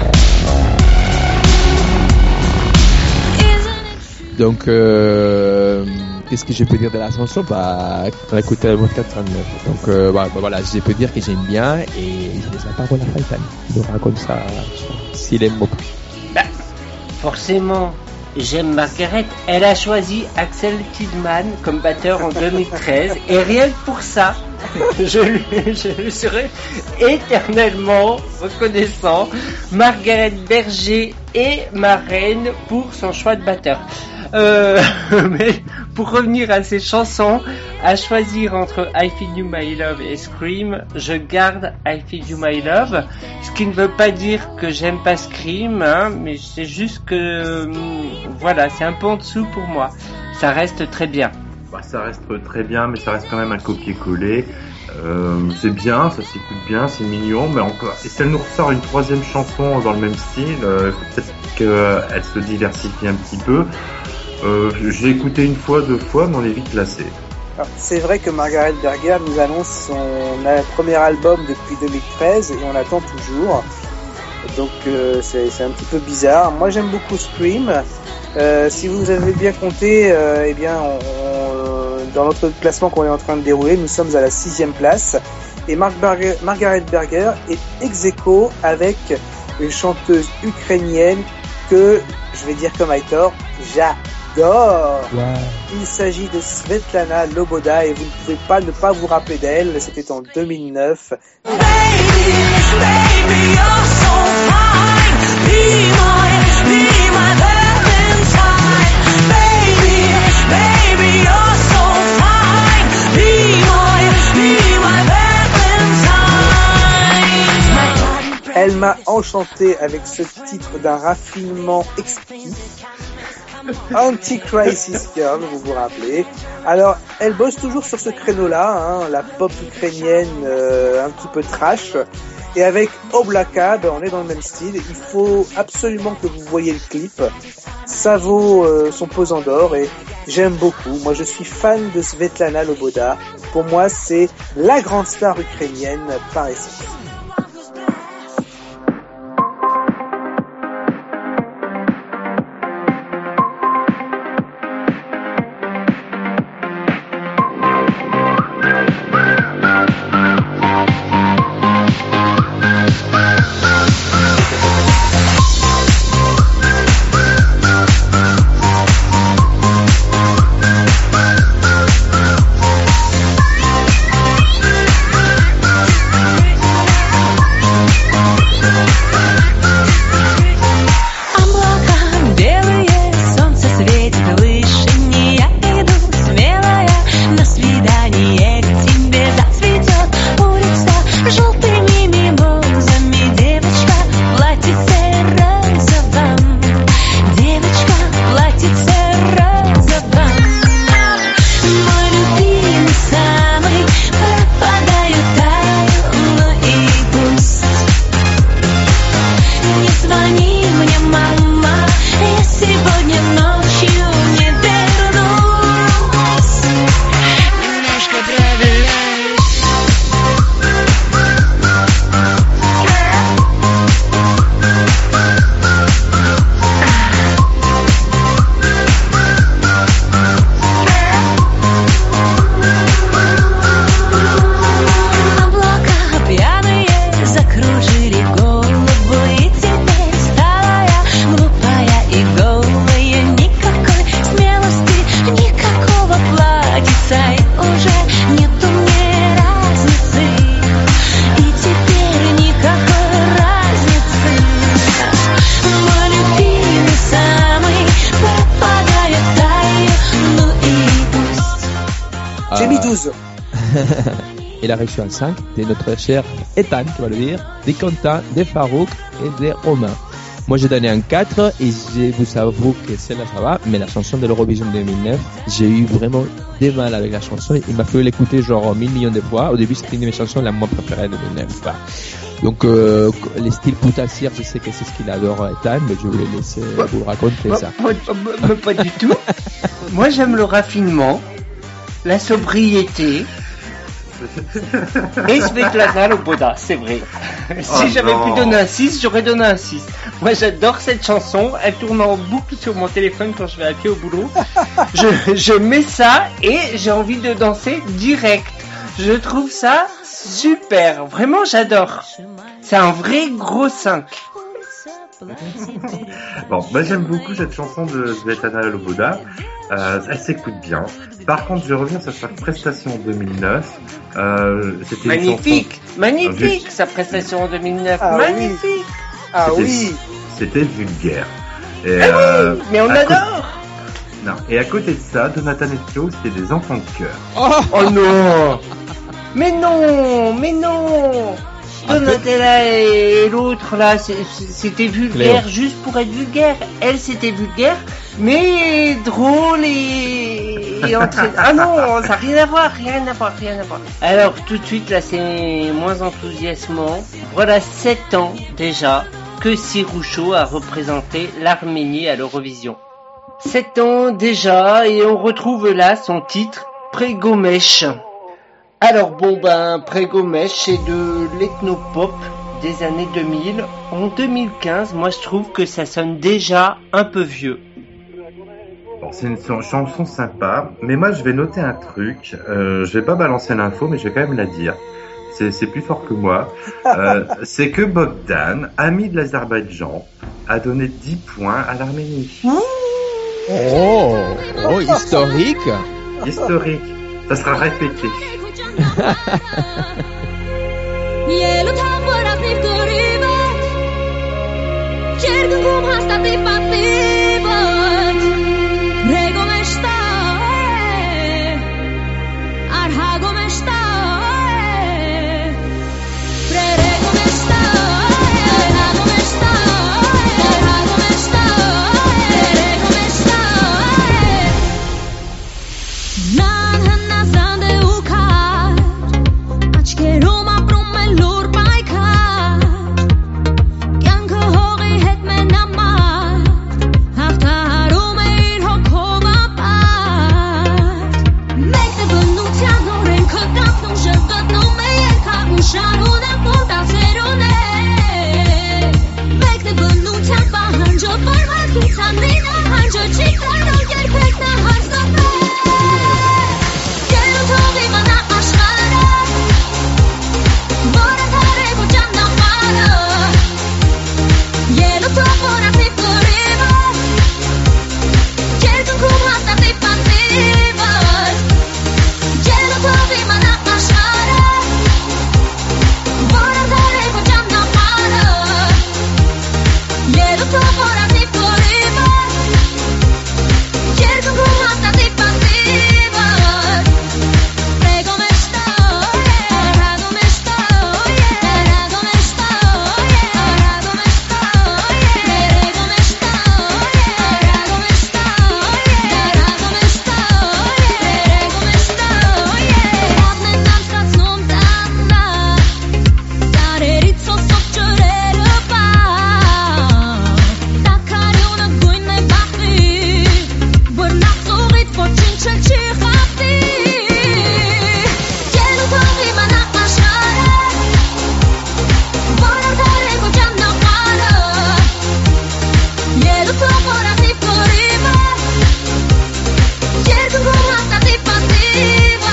Isn't it true? Donc, euh, qu'est-ce que je peux dire de la chanson? Bah, on a écouté le quatre cent neuf. Donc, euh, bah, bah, voilà, je peux dire que j'aime bien et je laisse la parole à Faïtan. Il nous raconte ça, s'il aime beaucoup. Bah, forcément, j'aime Margaret. Elle a choisi Axel Tidman comme batteur en deux mille treize et rien que pour ça, je lui, je lui serai éternellement reconnaissant. Margaret Berger est ma reine pour son choix de batteur. Euh, mais pour revenir à ces chansons, à choisir entre I Feel You My Love et Scream, je garde I Feel You My Love, ce qui ne veut pas dire que j'aime pas Scream, hein, mais c'est juste que, hum, voilà, c'est un peu en dessous pour moi. Ça reste très bien. Bah, ça reste très bien, mais ça reste quand même un copier-coller. Euh, c'est bien, ça s'écoute bien, c'est mignon, mais encore. Et si elle nous ressort une troisième chanson dans le même style, euh, faut peut-être qu'elle se diversifie un petit peu. Euh, j'ai écouté une fois, deux fois, mais on est vite lassé. Alors, c'est vrai que Margaret Berger nous annonce son euh, premier album depuis deux mille treize et on l'attend toujours. Donc euh, c'est, c'est un petit peu bizarre. Moi j'aime beaucoup Scream. Euh, si vous avez bien compté, euh, eh bien on, on, dans notre classement qu'on est en train de dérouler, nous sommes à la sixième place. Et Mark Berger, Margaret Berger est ex-aequo avec une chanteuse ukrainienne que, je vais dire comme Aitor, j'adore. Ouais. Il s'agit de Svetlana Loboda et vous ne pouvez pas ne pas vous rappeler d'elle. C'était en deux mille neuf. Baby, baby, you're so fine. Be my, be my Valentine. Baby, baby, you're so fine. Be my, be my Valentine. Elle m'a enchanté avec ce titre d'un raffinement exquis. Anti-Crisis Girl, vous vous rappelez. Alors, elle bosse toujours sur ce créneau-là, hein, la pop ukrainienne euh, un petit peu trash. Et avec Oblaka, ben, on est dans le même style. Il faut absolument que vous voyez le clip. Ça vaut euh, son pesant d'or et j'aime beaucoup. Moi, je suis fan de Svetlana Loboda. Pour moi, c'est la grande star ukrainienne par essence. Il a reçu un cinq de notre cher Ethan, qui va le dire, des Quentin, des Farouk et des Romain. Moi j'ai donné un quatre et je vous avoue que celle-là ça va, mais la chanson de l'Eurovision deux mille neuf, j'ai eu vraiment des mal avec la chanson. Il m'a fallu l'écouter genre mille millions de fois. Au début c'était une de mes chansons la moins préférée de deux mille neuf. Enfin, donc euh, les styles poutassières, je sais que c'est ce qu'il adore Ethan, mais je voulais laisser vous raconter Pas, ça. pas, pas, pas du tout. Moi j'aime le raffinement, la sobriété. Et Svetlana Loboda, c'est vrai. Si Oh j'avais non. pu donner un six, j'aurais donné un six. Moi j'adore cette chanson, elle tourne en boucle sur mon téléphone quand je vais à pied au boulot. Je, je mets ça et j'ai envie de danser direct. Je trouve ça super, vraiment j'adore. C'est un vrai gros cinq. Bon, moi j'aime beaucoup cette chanson de Svetlana Loboda. Euh, elle s'écoute bien. Par contre, je reviens sur sa prestation en deux mille neuf. Euh, c'était une Magnifique, chanson- magnifique Ah, sa prestation en deux mille neuf, Ah oui. magnifique. Ah C'était- oui. C'était vulgaire. Et, Ah oui, euh, mais on à côté- adore. Non. Et à côté de ça, Donatan et Flo, c'était des enfants de cœur. Oh non. Mais non, mais non. Donatella et l'autre là, c'est- c'était vulgaire Cléo. juste pour être vulgaire. Elle c'était vulgaire, mais drôle et, et entraînant. Ah non, ça n'a rien à voir, rien à voir, rien à voir. Alors tout de suite là c'est moins enthousiasmant. Voilà sept ans déjà que Siroucho a représenté l'Arménie à l'Eurovision. sept ans déjà et on retrouve là son titre Prégomèche. Alors bon ben Prégomèche c'est de l'ethnopop des années deux mille. En deux mille quinze, moi je trouve que ça sonne déjà un peu vieux. Bon, c'est une ch- chanson sympa, mais moi je vais noter un truc. Euh, je vais pas balancer l'info, mais je vais quand même la dire. C'est, c'est plus fort que moi. Euh, c'est que Bogdan, ami de l'Azerbaïdjan, a donné dix points à l'Arménie. Oh, oh, historique. Historique. Ça sera répété. Yellow top what I think to rivet Черген гум хастат и пативат Rego meshta Arhago meshta Prerego meshta Arhago meshta Arhago meshta Prerego meshta Nan hanna sande ukar Achkerom aprum melur baikar Kyanke hogi het men amar Haftarum eir hokov apart Mek de benutja noren køkant nu shøkket nu me jelka Usharun el punta serone Mek de benutja bahanjo barvat kitan nina hanjo chikta no jelpek na hanskope Yellow togi mana ashkara Bora tarego janna mara Yellow topora tipuriva Jerkun kumhasta tipantiva Yellow togi mana ashkara Bora tarego janna mara Yellow topora tipuriva Jerkun kumhasta tipantiva Prego me estoy, arrago me estoy, arrago me estoy, arrago me estoy, prego me estoy, arrago me estoy, arrago me estoy, prego me estoy. Radne nam stracnum tanna, Sarerico sopčerere pa, Takariona gujne bakti, Bërna surit po qinqe qihati. Yellow togi mana ashkara Bora tarego janna mara Yellow topora tipuriva Jerkun kumhasta tipantiva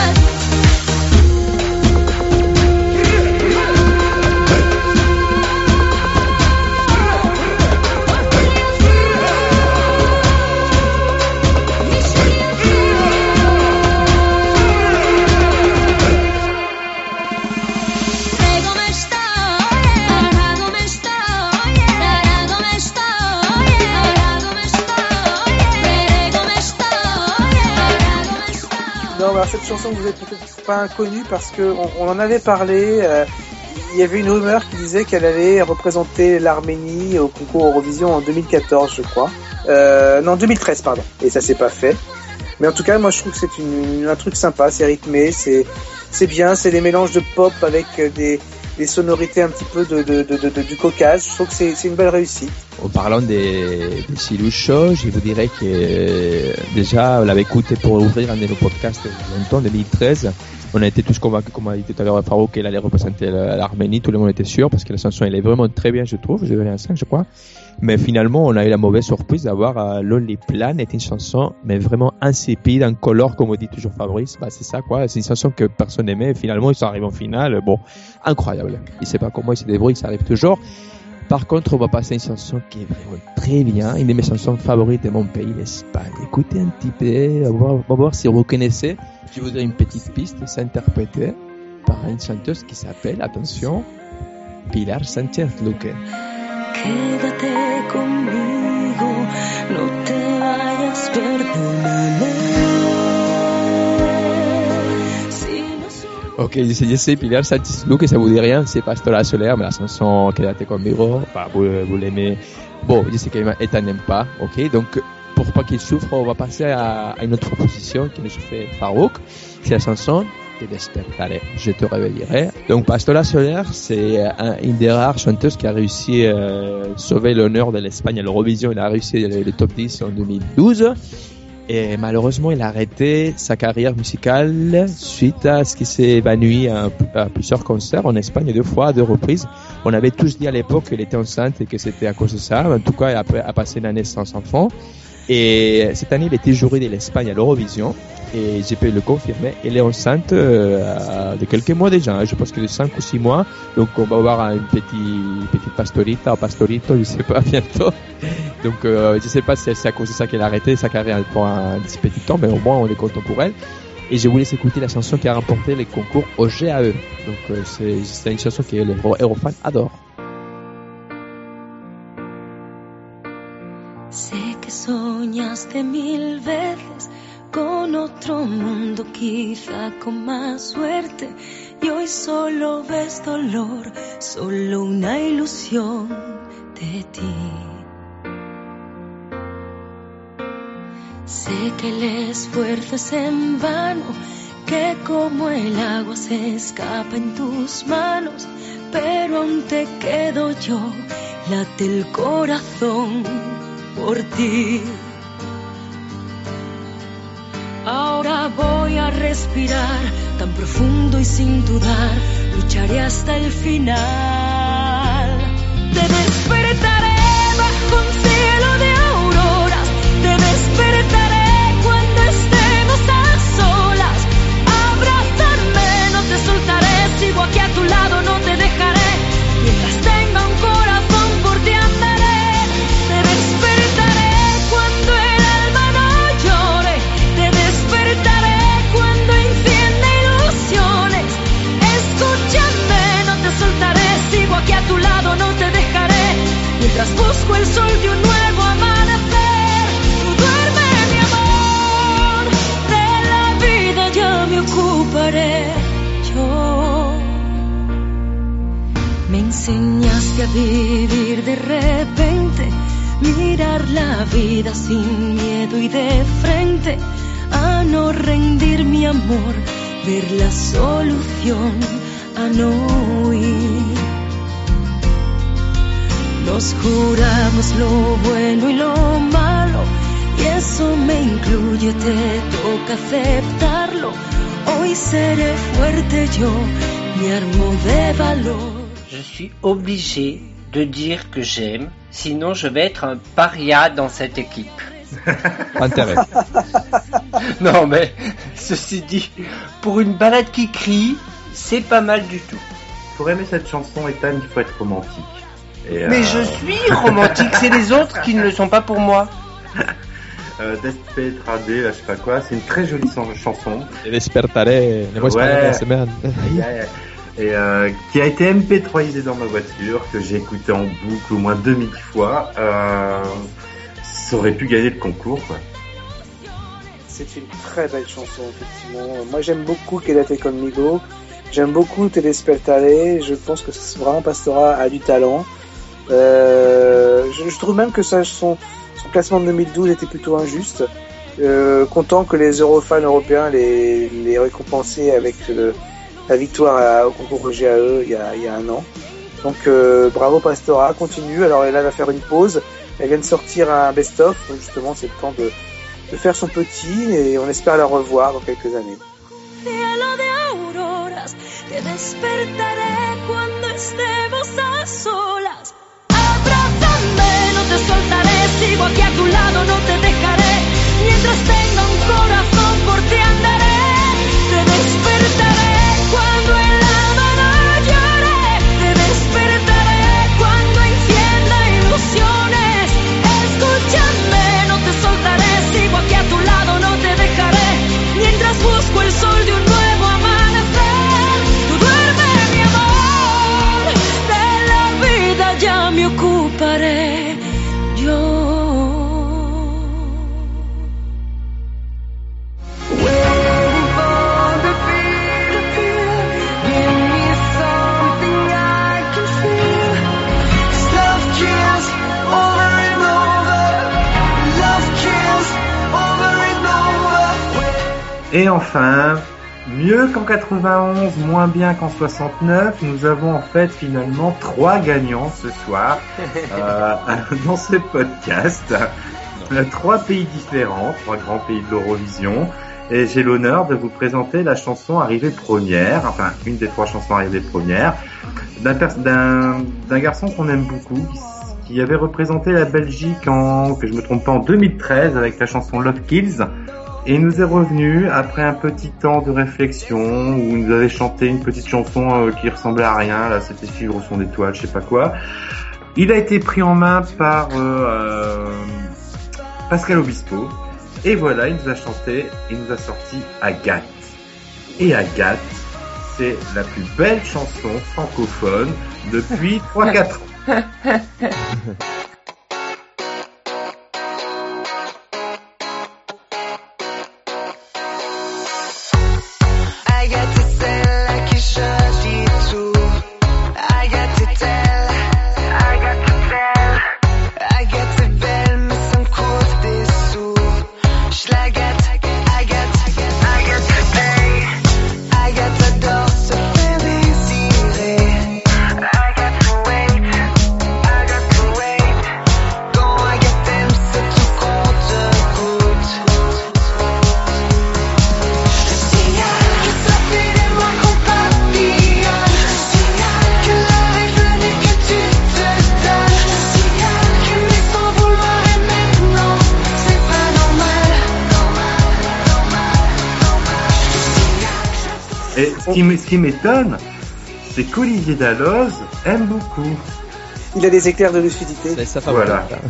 Prego me estoy, arrago me estoy, arrago me estoy, arrago me estoy, prego me estoy, arrago me estoy. Non, alors cette chanson vous êtes peut-être pas inconnue parce que on, on en avait parlé. euh, il y avait une rumeur qui disait qu'elle allait représenter l'Arménie au concours Eurovision en deux mille quatorze, je crois. Euh, non, deux mille treize, pardon. Et ça s'est pas fait. Mais en tout cas, moi, je trouve que c'est une, un truc sympa, c'est rythmé, c'est, c'est bien, c'est des mélanges de pop avec euh, des, des sonorités un petit peu de, de, de, de, de- du Caucase. Je trouve que c'est, c'est une belle réussite. En parlant des, des Siloucho, je vous dirais que euh, déjà, on l'avait écouté pour ouvrir un de nos podcasts longtemps, en deux mille treize. On a été tous convaincus, comme a dit tout à l'heure Farouk, qu'elle allait représenter la- l'Arménie. Tout le monde était sûr parce que la chanson, elle est vraiment très bien, je trouve. J'ai donné un cinq, je crois. Mais finalement, on a eu la mauvaise surprise d'avoir euh, Lonely Plan, est une chanson, mais vraiment insipide, incolore, comme on dit toujours Fabrice. Bah, c'est ça, quoi. C'est une chanson que personne n'aimait. Et finalement, ils sont arrivés en finale. Bon, incroyable. Il sait pas comment ils se débrouillent, ça arrive toujours. Par contre, on va passer à une chanson qui est vraiment très bien, une de mes chansons favorites de mon pays, l'Espagne. Écoutez un petit peu, on va, on va voir si vous connaissez. Je vous donne une petite piste, c'est interprété par une chanteuse qui s'appelle, attention, Pilar Sánchez Luque. Quédate conmigo, no te vayas, perdóname. Si no soy Ok, je sais, je sais, Pilar Sánchez Luque, ça vous dit rien, c'est Pastora Soler, mais la chanson Quédate conmigo, bah, vous, vous l'aimez. Bon, je sais qu'elle n'aime pas, ok, donc pour pas qu'il souffre, on va passer à, à une autre proposition qui nous fait Farouk, c'est la chanson Te despertaré, je te réveillerai. Donc Pastora Soler, c'est un, une des rares chanteuses qui a réussi à euh, sauver l'honneur de l'Espagne à l'Eurovision. Elle a réussi le, le top dix en deux mille douze. Et malheureusement, il a arrêté sa carrière musicale suite à ce qui s'est évanoui à, à plusieurs concerts en Espagne deux fois, à deux reprises. On avait tous dit à l'époque qu'elle était enceinte et que c'était à cause de ça. En tout cas, elle a, a passé une année sans enfant. Et cette année, il était juré de l'Espagne à l'Eurovision. Et j'ai pu le confirmer. Elle est enceinte euh, de quelques mois déjà. Hein. Je pense que de cinq ou six mois. Donc, on va avoir une petite, une petite pastorita ou pastorito, je sais pas, bientôt. Donc, euh, je sais pas si c'est à cause de ça qu'elle a arrêté sa carrière pour un, un petit temps, mais au moins, on est content pour elle. Et je voulais écouter la chanson qui a remporté les concours au G A E. Donc, euh, c'est, c'est une chanson que les Eurofans adorent. Sé que soñaste mil veces con otro mundo, quizá con más suerte, y hoy solo ves dolor, solo una ilusión de ti. Sé que el esfuerzo es en vano, que como el agua se escapa en tus manos, pero aún te quedo yo, late el corazón por ti. Ahora voy a respirar tan profundo y sin dudar, lucharé hasta el final. Te despertaré bajo un cielo de auroras, te despertaré cuando estemos a solas. Abrázame, no te soltaré, sigo aquí a tu lado, no te dejaré. Mientras tenga un corazón por ti andaré. Te despertaré cuando el alma no llore, te despertaré cuando encienda ilusiones. Escúchame, no te soltaré, sigo aquí a tu lado, no te dejaré. Mientras busco el sol de un nuevo amanecer. Tú duerme, mi amor, de la vida ya me ocuparé yo. Me enseñaste a vivir de repente, mirar la vida sin miedo y de frente, a no rendir mi amor, ver la solución, a no huir. Nos juramos lo bueno y lo malo, y eso me incluye, te toca aceptarlo. Hoy seré fuerte yo, me armo de valor. Je suis obligé de dire que j'aime, sinon je vais être un paria dans cette équipe. Intérêt. Non mais, ceci dit, pour une balade qui crie, c'est pas mal du tout. Pour aimer cette chanson, Ethan, il faut être romantique. Et, mais euh... je suis romantique, c'est les autres qui ne le sont pas pour moi. euh, Despertaré, je sais pas quoi, c'est une très jolie chanson. Et Despertaré, les mots espagnols de la semaine. Et euh, qui a été M P trois-isé dans ma voiture, que j'ai écouté en boucle au moins deux mille fois. Euh, ça aurait pu gagner le concours, quoi. C'est une très belle chanson, effectivement. Moi, j'aime beaucoup Quédate conmigo. J'aime beaucoup Te despertaré. Je pense que c'est vraiment Pastora a du talent. Euh, je, je trouve même que ça, son, son classement de deux mille douze était plutôt injuste. Euh, content que les Eurofans européens les, les récompensaient avec le, la victoire à, au concours G A E il y a, il y a un an. Donc euh, bravo Pastora, continue. Alors elle va faire une pause. Elle vient de sortir un best-of. Justement, c'est le temps de, de faire son petit et on espère la revoir dans quelques années. Cielo de auroras, te despertaré cuando estemos a solas. Abrázame, no te soltaré, sigo aquí a tu lado, no te dejaré. Mientras tenga un corazón por ti andaré. Te despertaré cuando el alma no llore. Te despertaré cuando encienda ilusiones. Escúchame, no te soltaré, sigo aquí a tu lado, no te dejaré. Mientras busco el sol de un nuevo amanecer. Tú duerme, mi amor, de la vida ya me ocuparé yo. Et enfin, mieux qu'en quatre-vingt-onze, moins bien qu'en soixante-neuf, nous avons en fait finalement trois gagnants ce soir euh, dans ce podcast. euh, trois pays différents, trois grands pays de l'Eurovision. Et j'ai l'honneur de vous présenter la chanson arrivée première, enfin une des trois chansons arrivées premières, d'un, pers- d'un, d'un garçon qu'on aime beaucoup, qui, qui avait représenté la Belgique en, que je me trompe pas, en deux mille treize avec la chanson Love Kills. Et il nous est revenu après un petit temps de réflexion où il nous avait chanté une petite chanson euh, qui ressemblait à rien, là c'était Suivre au son d'étoiles, je sais pas quoi. Il a été pris en main par euh, euh, Pascal Obispo. Et voilà, il nous a chanté, il nous a sorti Agathe. Et Agathe, c'est la plus belle chanson francophone depuis trois quatre ans. Agathe est celle à qui je dis tout. Agathe est elle, Agathe est elle. Agathe est belle mais ça me coûte des sous. Je la gâte, Agathe, Agathe est belle. Agathe adore se faire désirer. Agathe wait, Agathe wait. Quand Agathe aime c'est tout qu'on te coûte. Le signal que ça fait des mois qu'on papillonne. Le signal que l'heure est venue que tu te donnes. Le signal que mais sans vouloir et maintenant c'est pas normal. Normal, normal, normal. Le signal que j'attends. Et ce qui, m- ce qui m'étonne, c'est qu'Olivier Dalloz aime beaucoup. Il a des éclairs de lucidité. C'est sa Voilà. favorite.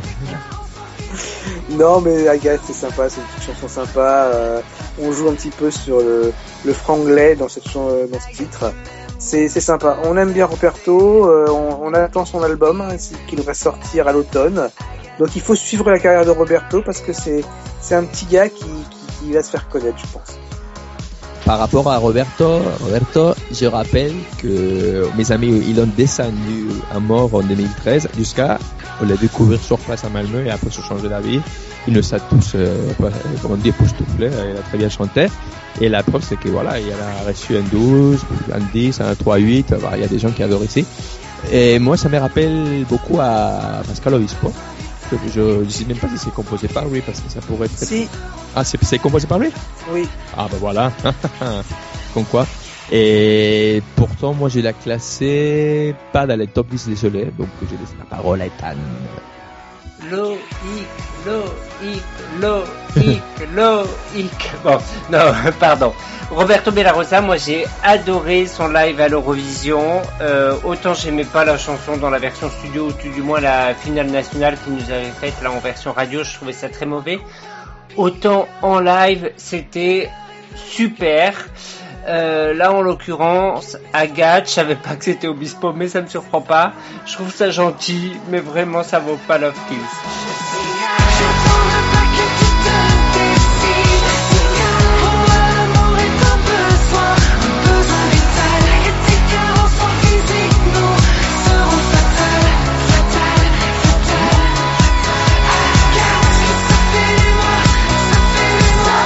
Non, mais Agathe, c'est sympa, c'est une petite chanson sympa. Euh, on joue un petit peu sur le, le franglais dans cette chan- dans ce titre. C'est, c'est sympa. On aime bien Roberto. Euh, on, on attend son album hein, qui devrait sortir à l'automne. Donc il faut suivre la carrière de Roberto parce que c'est c'est un petit gars qui, qui, qui va se faire connaître, je pense. Par rapport à Roberto, Roberto, je rappelle que mes amis, ils l'ont descendu à mort en deux mille treize jusqu'à on l'a découvert sur place à Malmö et après se changer d'avis. Il nous a tous, euh, comment dire, époustouflés. Il a très bien chanté. Et la preuve, c'est que voilà, il a reçu un douze, un dix, un trois huit. Voilà, il y a des gens qui adorent ici. Et moi, ça me rappelle beaucoup à Pascal Obispo. Je ne sais même pas si c'est composé par lui parce que ça pourrait être... Si, Ah, c'est, c'est composé par lui? oui. Ah ben voilà, comme quoi. Et pourtant, moi, je l'ai classé pas dans les top dix, désolé. Donc, j'ai laissé la parole à Ethan. Loïc, Loïc, Loïc, Loïc. Bon, non, pardon. Roberto Bellarosa, moi j'ai adoré son live à l'Eurovision. Euh, autant j'aimais pas la chanson dans la version studio, ou tout du moins la finale nationale qu'il nous avait faite là en version radio, je trouvais ça très mauvais. Autant en live, c'était super. Euh, là en l'occurrence, Agathe, je savais pas que c'était Obispo, mais ça me surprend pas. Je trouve ça gentil, mais vraiment ça vaut pas Love Kills. J'attendrai pas que tu te décides. Signal, pour moi l'amour est un besoin, un besoin vital. Et tes carences physiques nous seront fatales, fatales, fatales. Agathe, que ça fait des mois, ça fait des mois,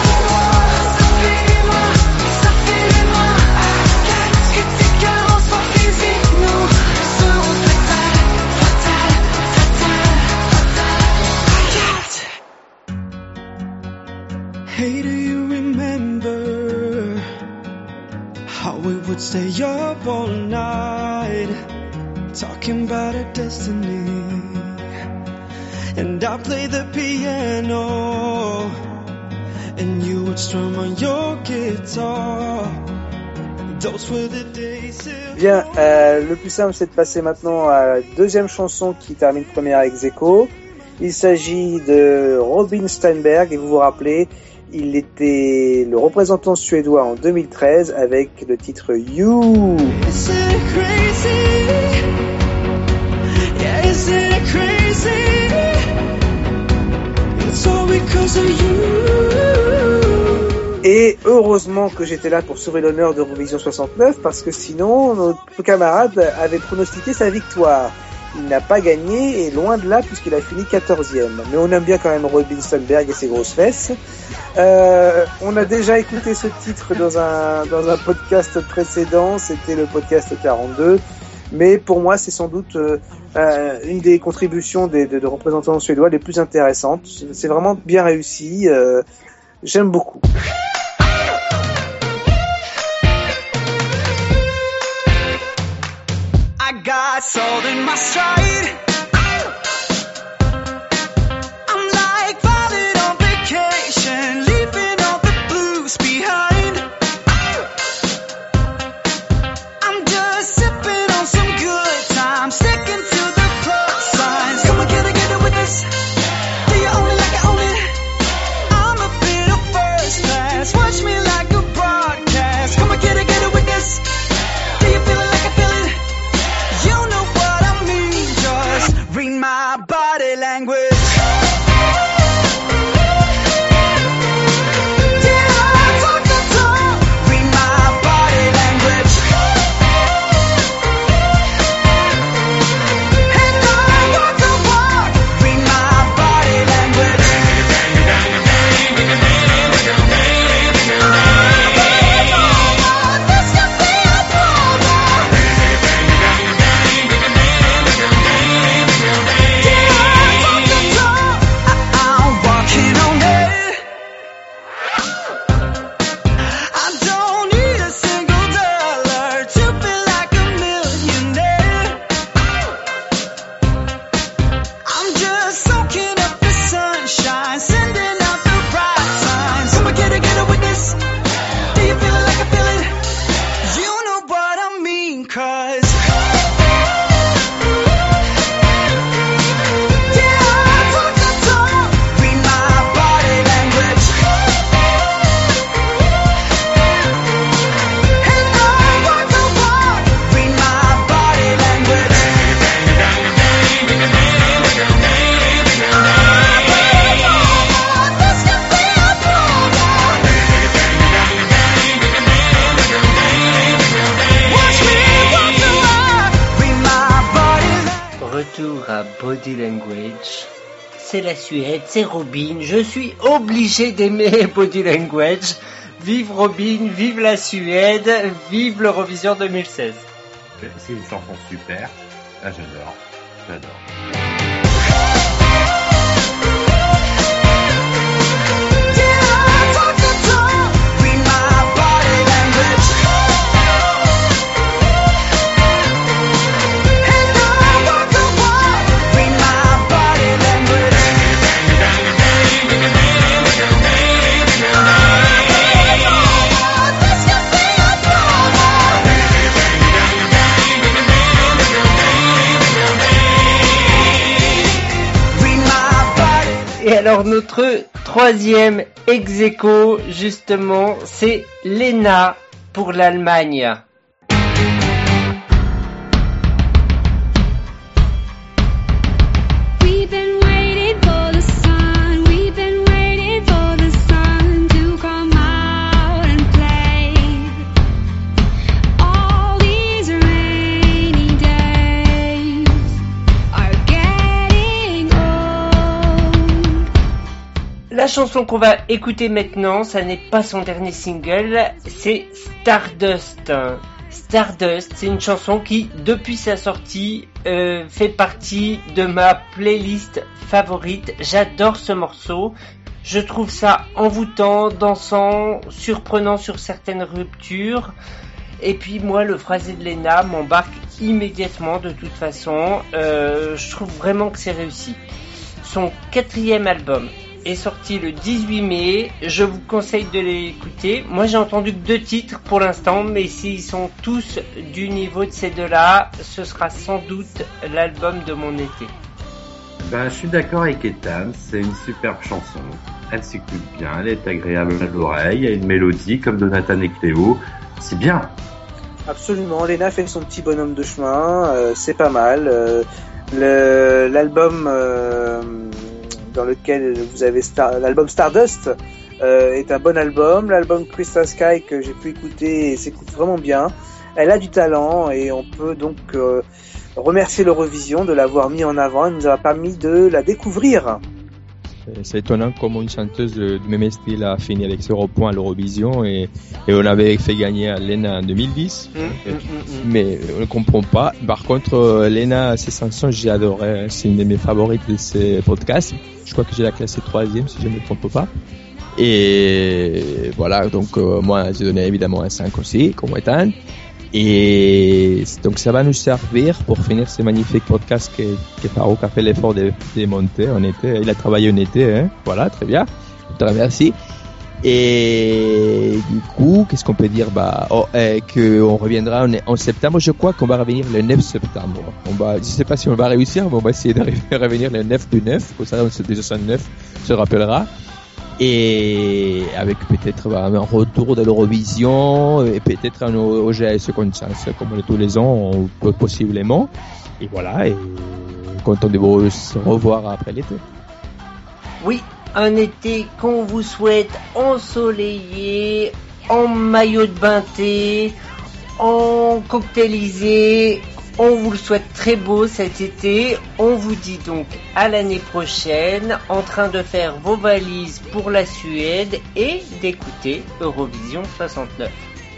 ça fait des mois, ça fait des mois. Agathe, que tes carences physiques nous seront fatales, fatales, fatales, fatales. Hey, do you remember how we would stay up all night talking about our destiny? And I play the piano and you would strum on your guitar. Those were the days. Bien, euh, le plus simple c'est de passer maintenant à la deuxième chanson qui termine première ex aequo. Il s'agit de Robin Steinberg et vous vous rappelez, il était le représentant suédois en deux mille treize avec le titre You. Isn't it crazy? Yeah, isn't it crazy? It's all because of you. Et heureusement que j'étais là pour sauver l'honneur d'Eurovision soixante-neuf parce que sinon notre camarade avait pronostiqué sa victoire. Il n'a pas gagné et loin de là puisqu'il a fini quatorzième. Mais on aime bien quand même Robin Steinberg et ses grosses fesses. Euh, on a déjà écouté ce titre dans un dans un podcast précédent, c'était le podcast quarante-deux. mais pour moi c'est sans doute euh, euh, une des contributions des, de, de représentants suédois les plus intéressantes. C'est vraiment bien réussi, euh, j'aime beaucoup. I got sold in my stride. I'm like falling on vacation, leaving all the blues behind. I'm just sipping on some good times, sticking to the plus signs. Come on, get it, get it with this. Do you own it like I own it? I'm a bit of first class. Watch me like a broadcast. Come on, get it, get it with this. Do you feel it like I feel it? You know what I mean, just read my body language. Yeah, I talk the talk, read my body language. And I walk the walk, read my body language. This could be a problem. I'm walking on air. I don't need a single dollar to feel like a millionaire. I'm just soaking up the sunshine, sending out the bright signs. Come on, get it, get it with this. Do you feel it like I feel it? You know what I mean, 'cause yeah, I talk the talk, read my body language. And I walk the walk, read my body language. This could be a problem. Watch me walk the walk, read my body language. Retour à Body Language. C'est la Suède, c'est Robin. Je suis obligé d'aimer Body Language. Vive Robin, vive la Suède, vive l'Eurovision deux mille seize. C'est une chanson super. Ah, j'adore. J'adore. Yeah, I talk the talk, read my body language. And I walk the walk, read my body language. This could be a problem. Read my body. Et alors notre troisième ex-aequo, justement, c'est Lena pour l'Allemagne. We've been waiting for the sun. We've been waiting for the sun to come out and play. All these rainy days are getting old. La chanson qu'on va écouter maintenant, ça n'est pas son dernier single, c'est Stardust. Stardust, c'est une chanson qui, depuis sa sortie, euh, fait partie de ma playlist favorite. J'adore ce morceau. Je trouve ça envoûtant, dansant, surprenant sur certaines ruptures. Et puis moi, le phrasé de Lena m'embarque immédiatement de toute façon. Euh, je trouve vraiment que c'est réussi. Son quatrième album est sorti le dix-huit mai. Je vous conseille de l'écouter. Moi, j'ai entendu que deux titres pour l'instant, mais s'ils sont tous du niveau de ces deux-là, ce sera sans doute l'album de mon été. Ben, je suis d'accord avec Ethan, c'est une superbe chanson. Elle s'écoute bien, elle est agréable à l'oreille, il y a une mélodie comme de Nathan et Cléo. C'est bien. Absolument, Lena fait son petit bonhomme de chemin, euh, c'est pas mal. Euh, le, l'album euh, dans lequel vous avez Star, l'album Stardust euh, est un bon album. L'album Crystal Sky que j'ai pu écouter s'écoute vraiment bien. Elle a du talent et on peut donc euh, remercier l'Eurovision de l'avoir mis en avant et nous a permis de la découvrir. C'est étonnant comment une chanteuse de même style a fini avec zéro point à l'Eurovision et, et on avait fait gagner à Lena en deux mille dix. Mmh, mmh, mmh. Mais on ne comprend pas. Par contre, Lena, ses chansons, j'ai adoré. C'est une de mes favorites de ces podcasts. Je crois que j'ai la classée troisième, si je ne me trompe pas. Et voilà, donc euh, moi, j'ai donné évidemment un cinq aussi, comme Ethan. Et donc ça va nous servir pour finir ce magnifique podcast que, que Farouk a fait l'effort de, de monter en été. Il a travaillé en été, hein. Voilà, très bien. Je te remercie. Et du coup, qu'est-ce qu'on peut dire? Bah, oh, eh, qu'on reviendra en, en septembre. Je crois qu'on va revenir le neuf septembre. On va, je sais pas si on va réussir, mais on va essayer de revenir le neuf du neuf. Comme ça, on se, déjà neuf se rappellera. Et avec peut-être bah, un retour de l'Eurovision et peut-être un O G S comme ça, comme tous les ans, possiblement. Et voilà, et content de vous revoir après l'été. Oui, un été qu'on vous souhaite ensoleillé, en maillot de bain thé, en cocktailisé. On vous le souhaite très beau cet été. On vous dit donc à l'année prochaine, en train de faire vos valises pour la Suède et d'écouter Eurovision soixante-neuf.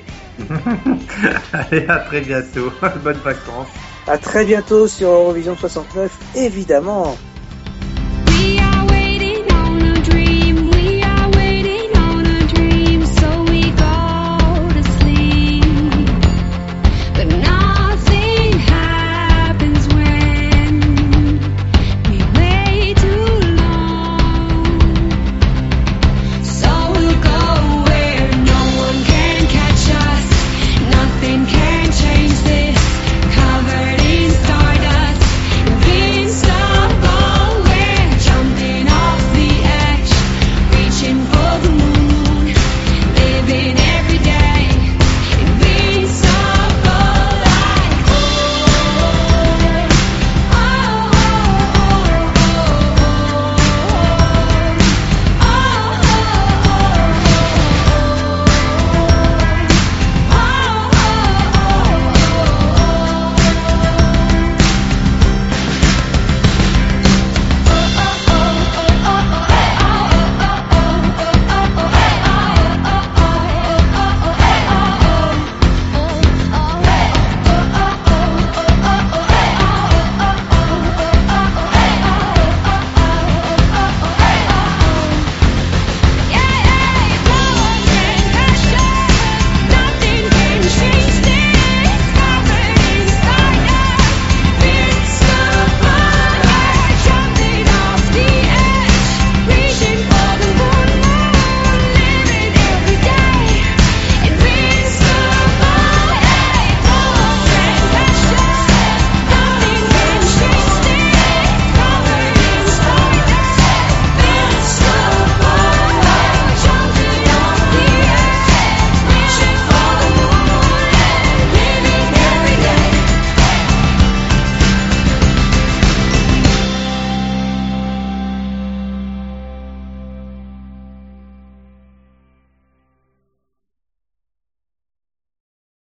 Allez, à très bientôt. Bonnes vacances. À très bientôt sur Eurovision soixante-neuf, évidemment.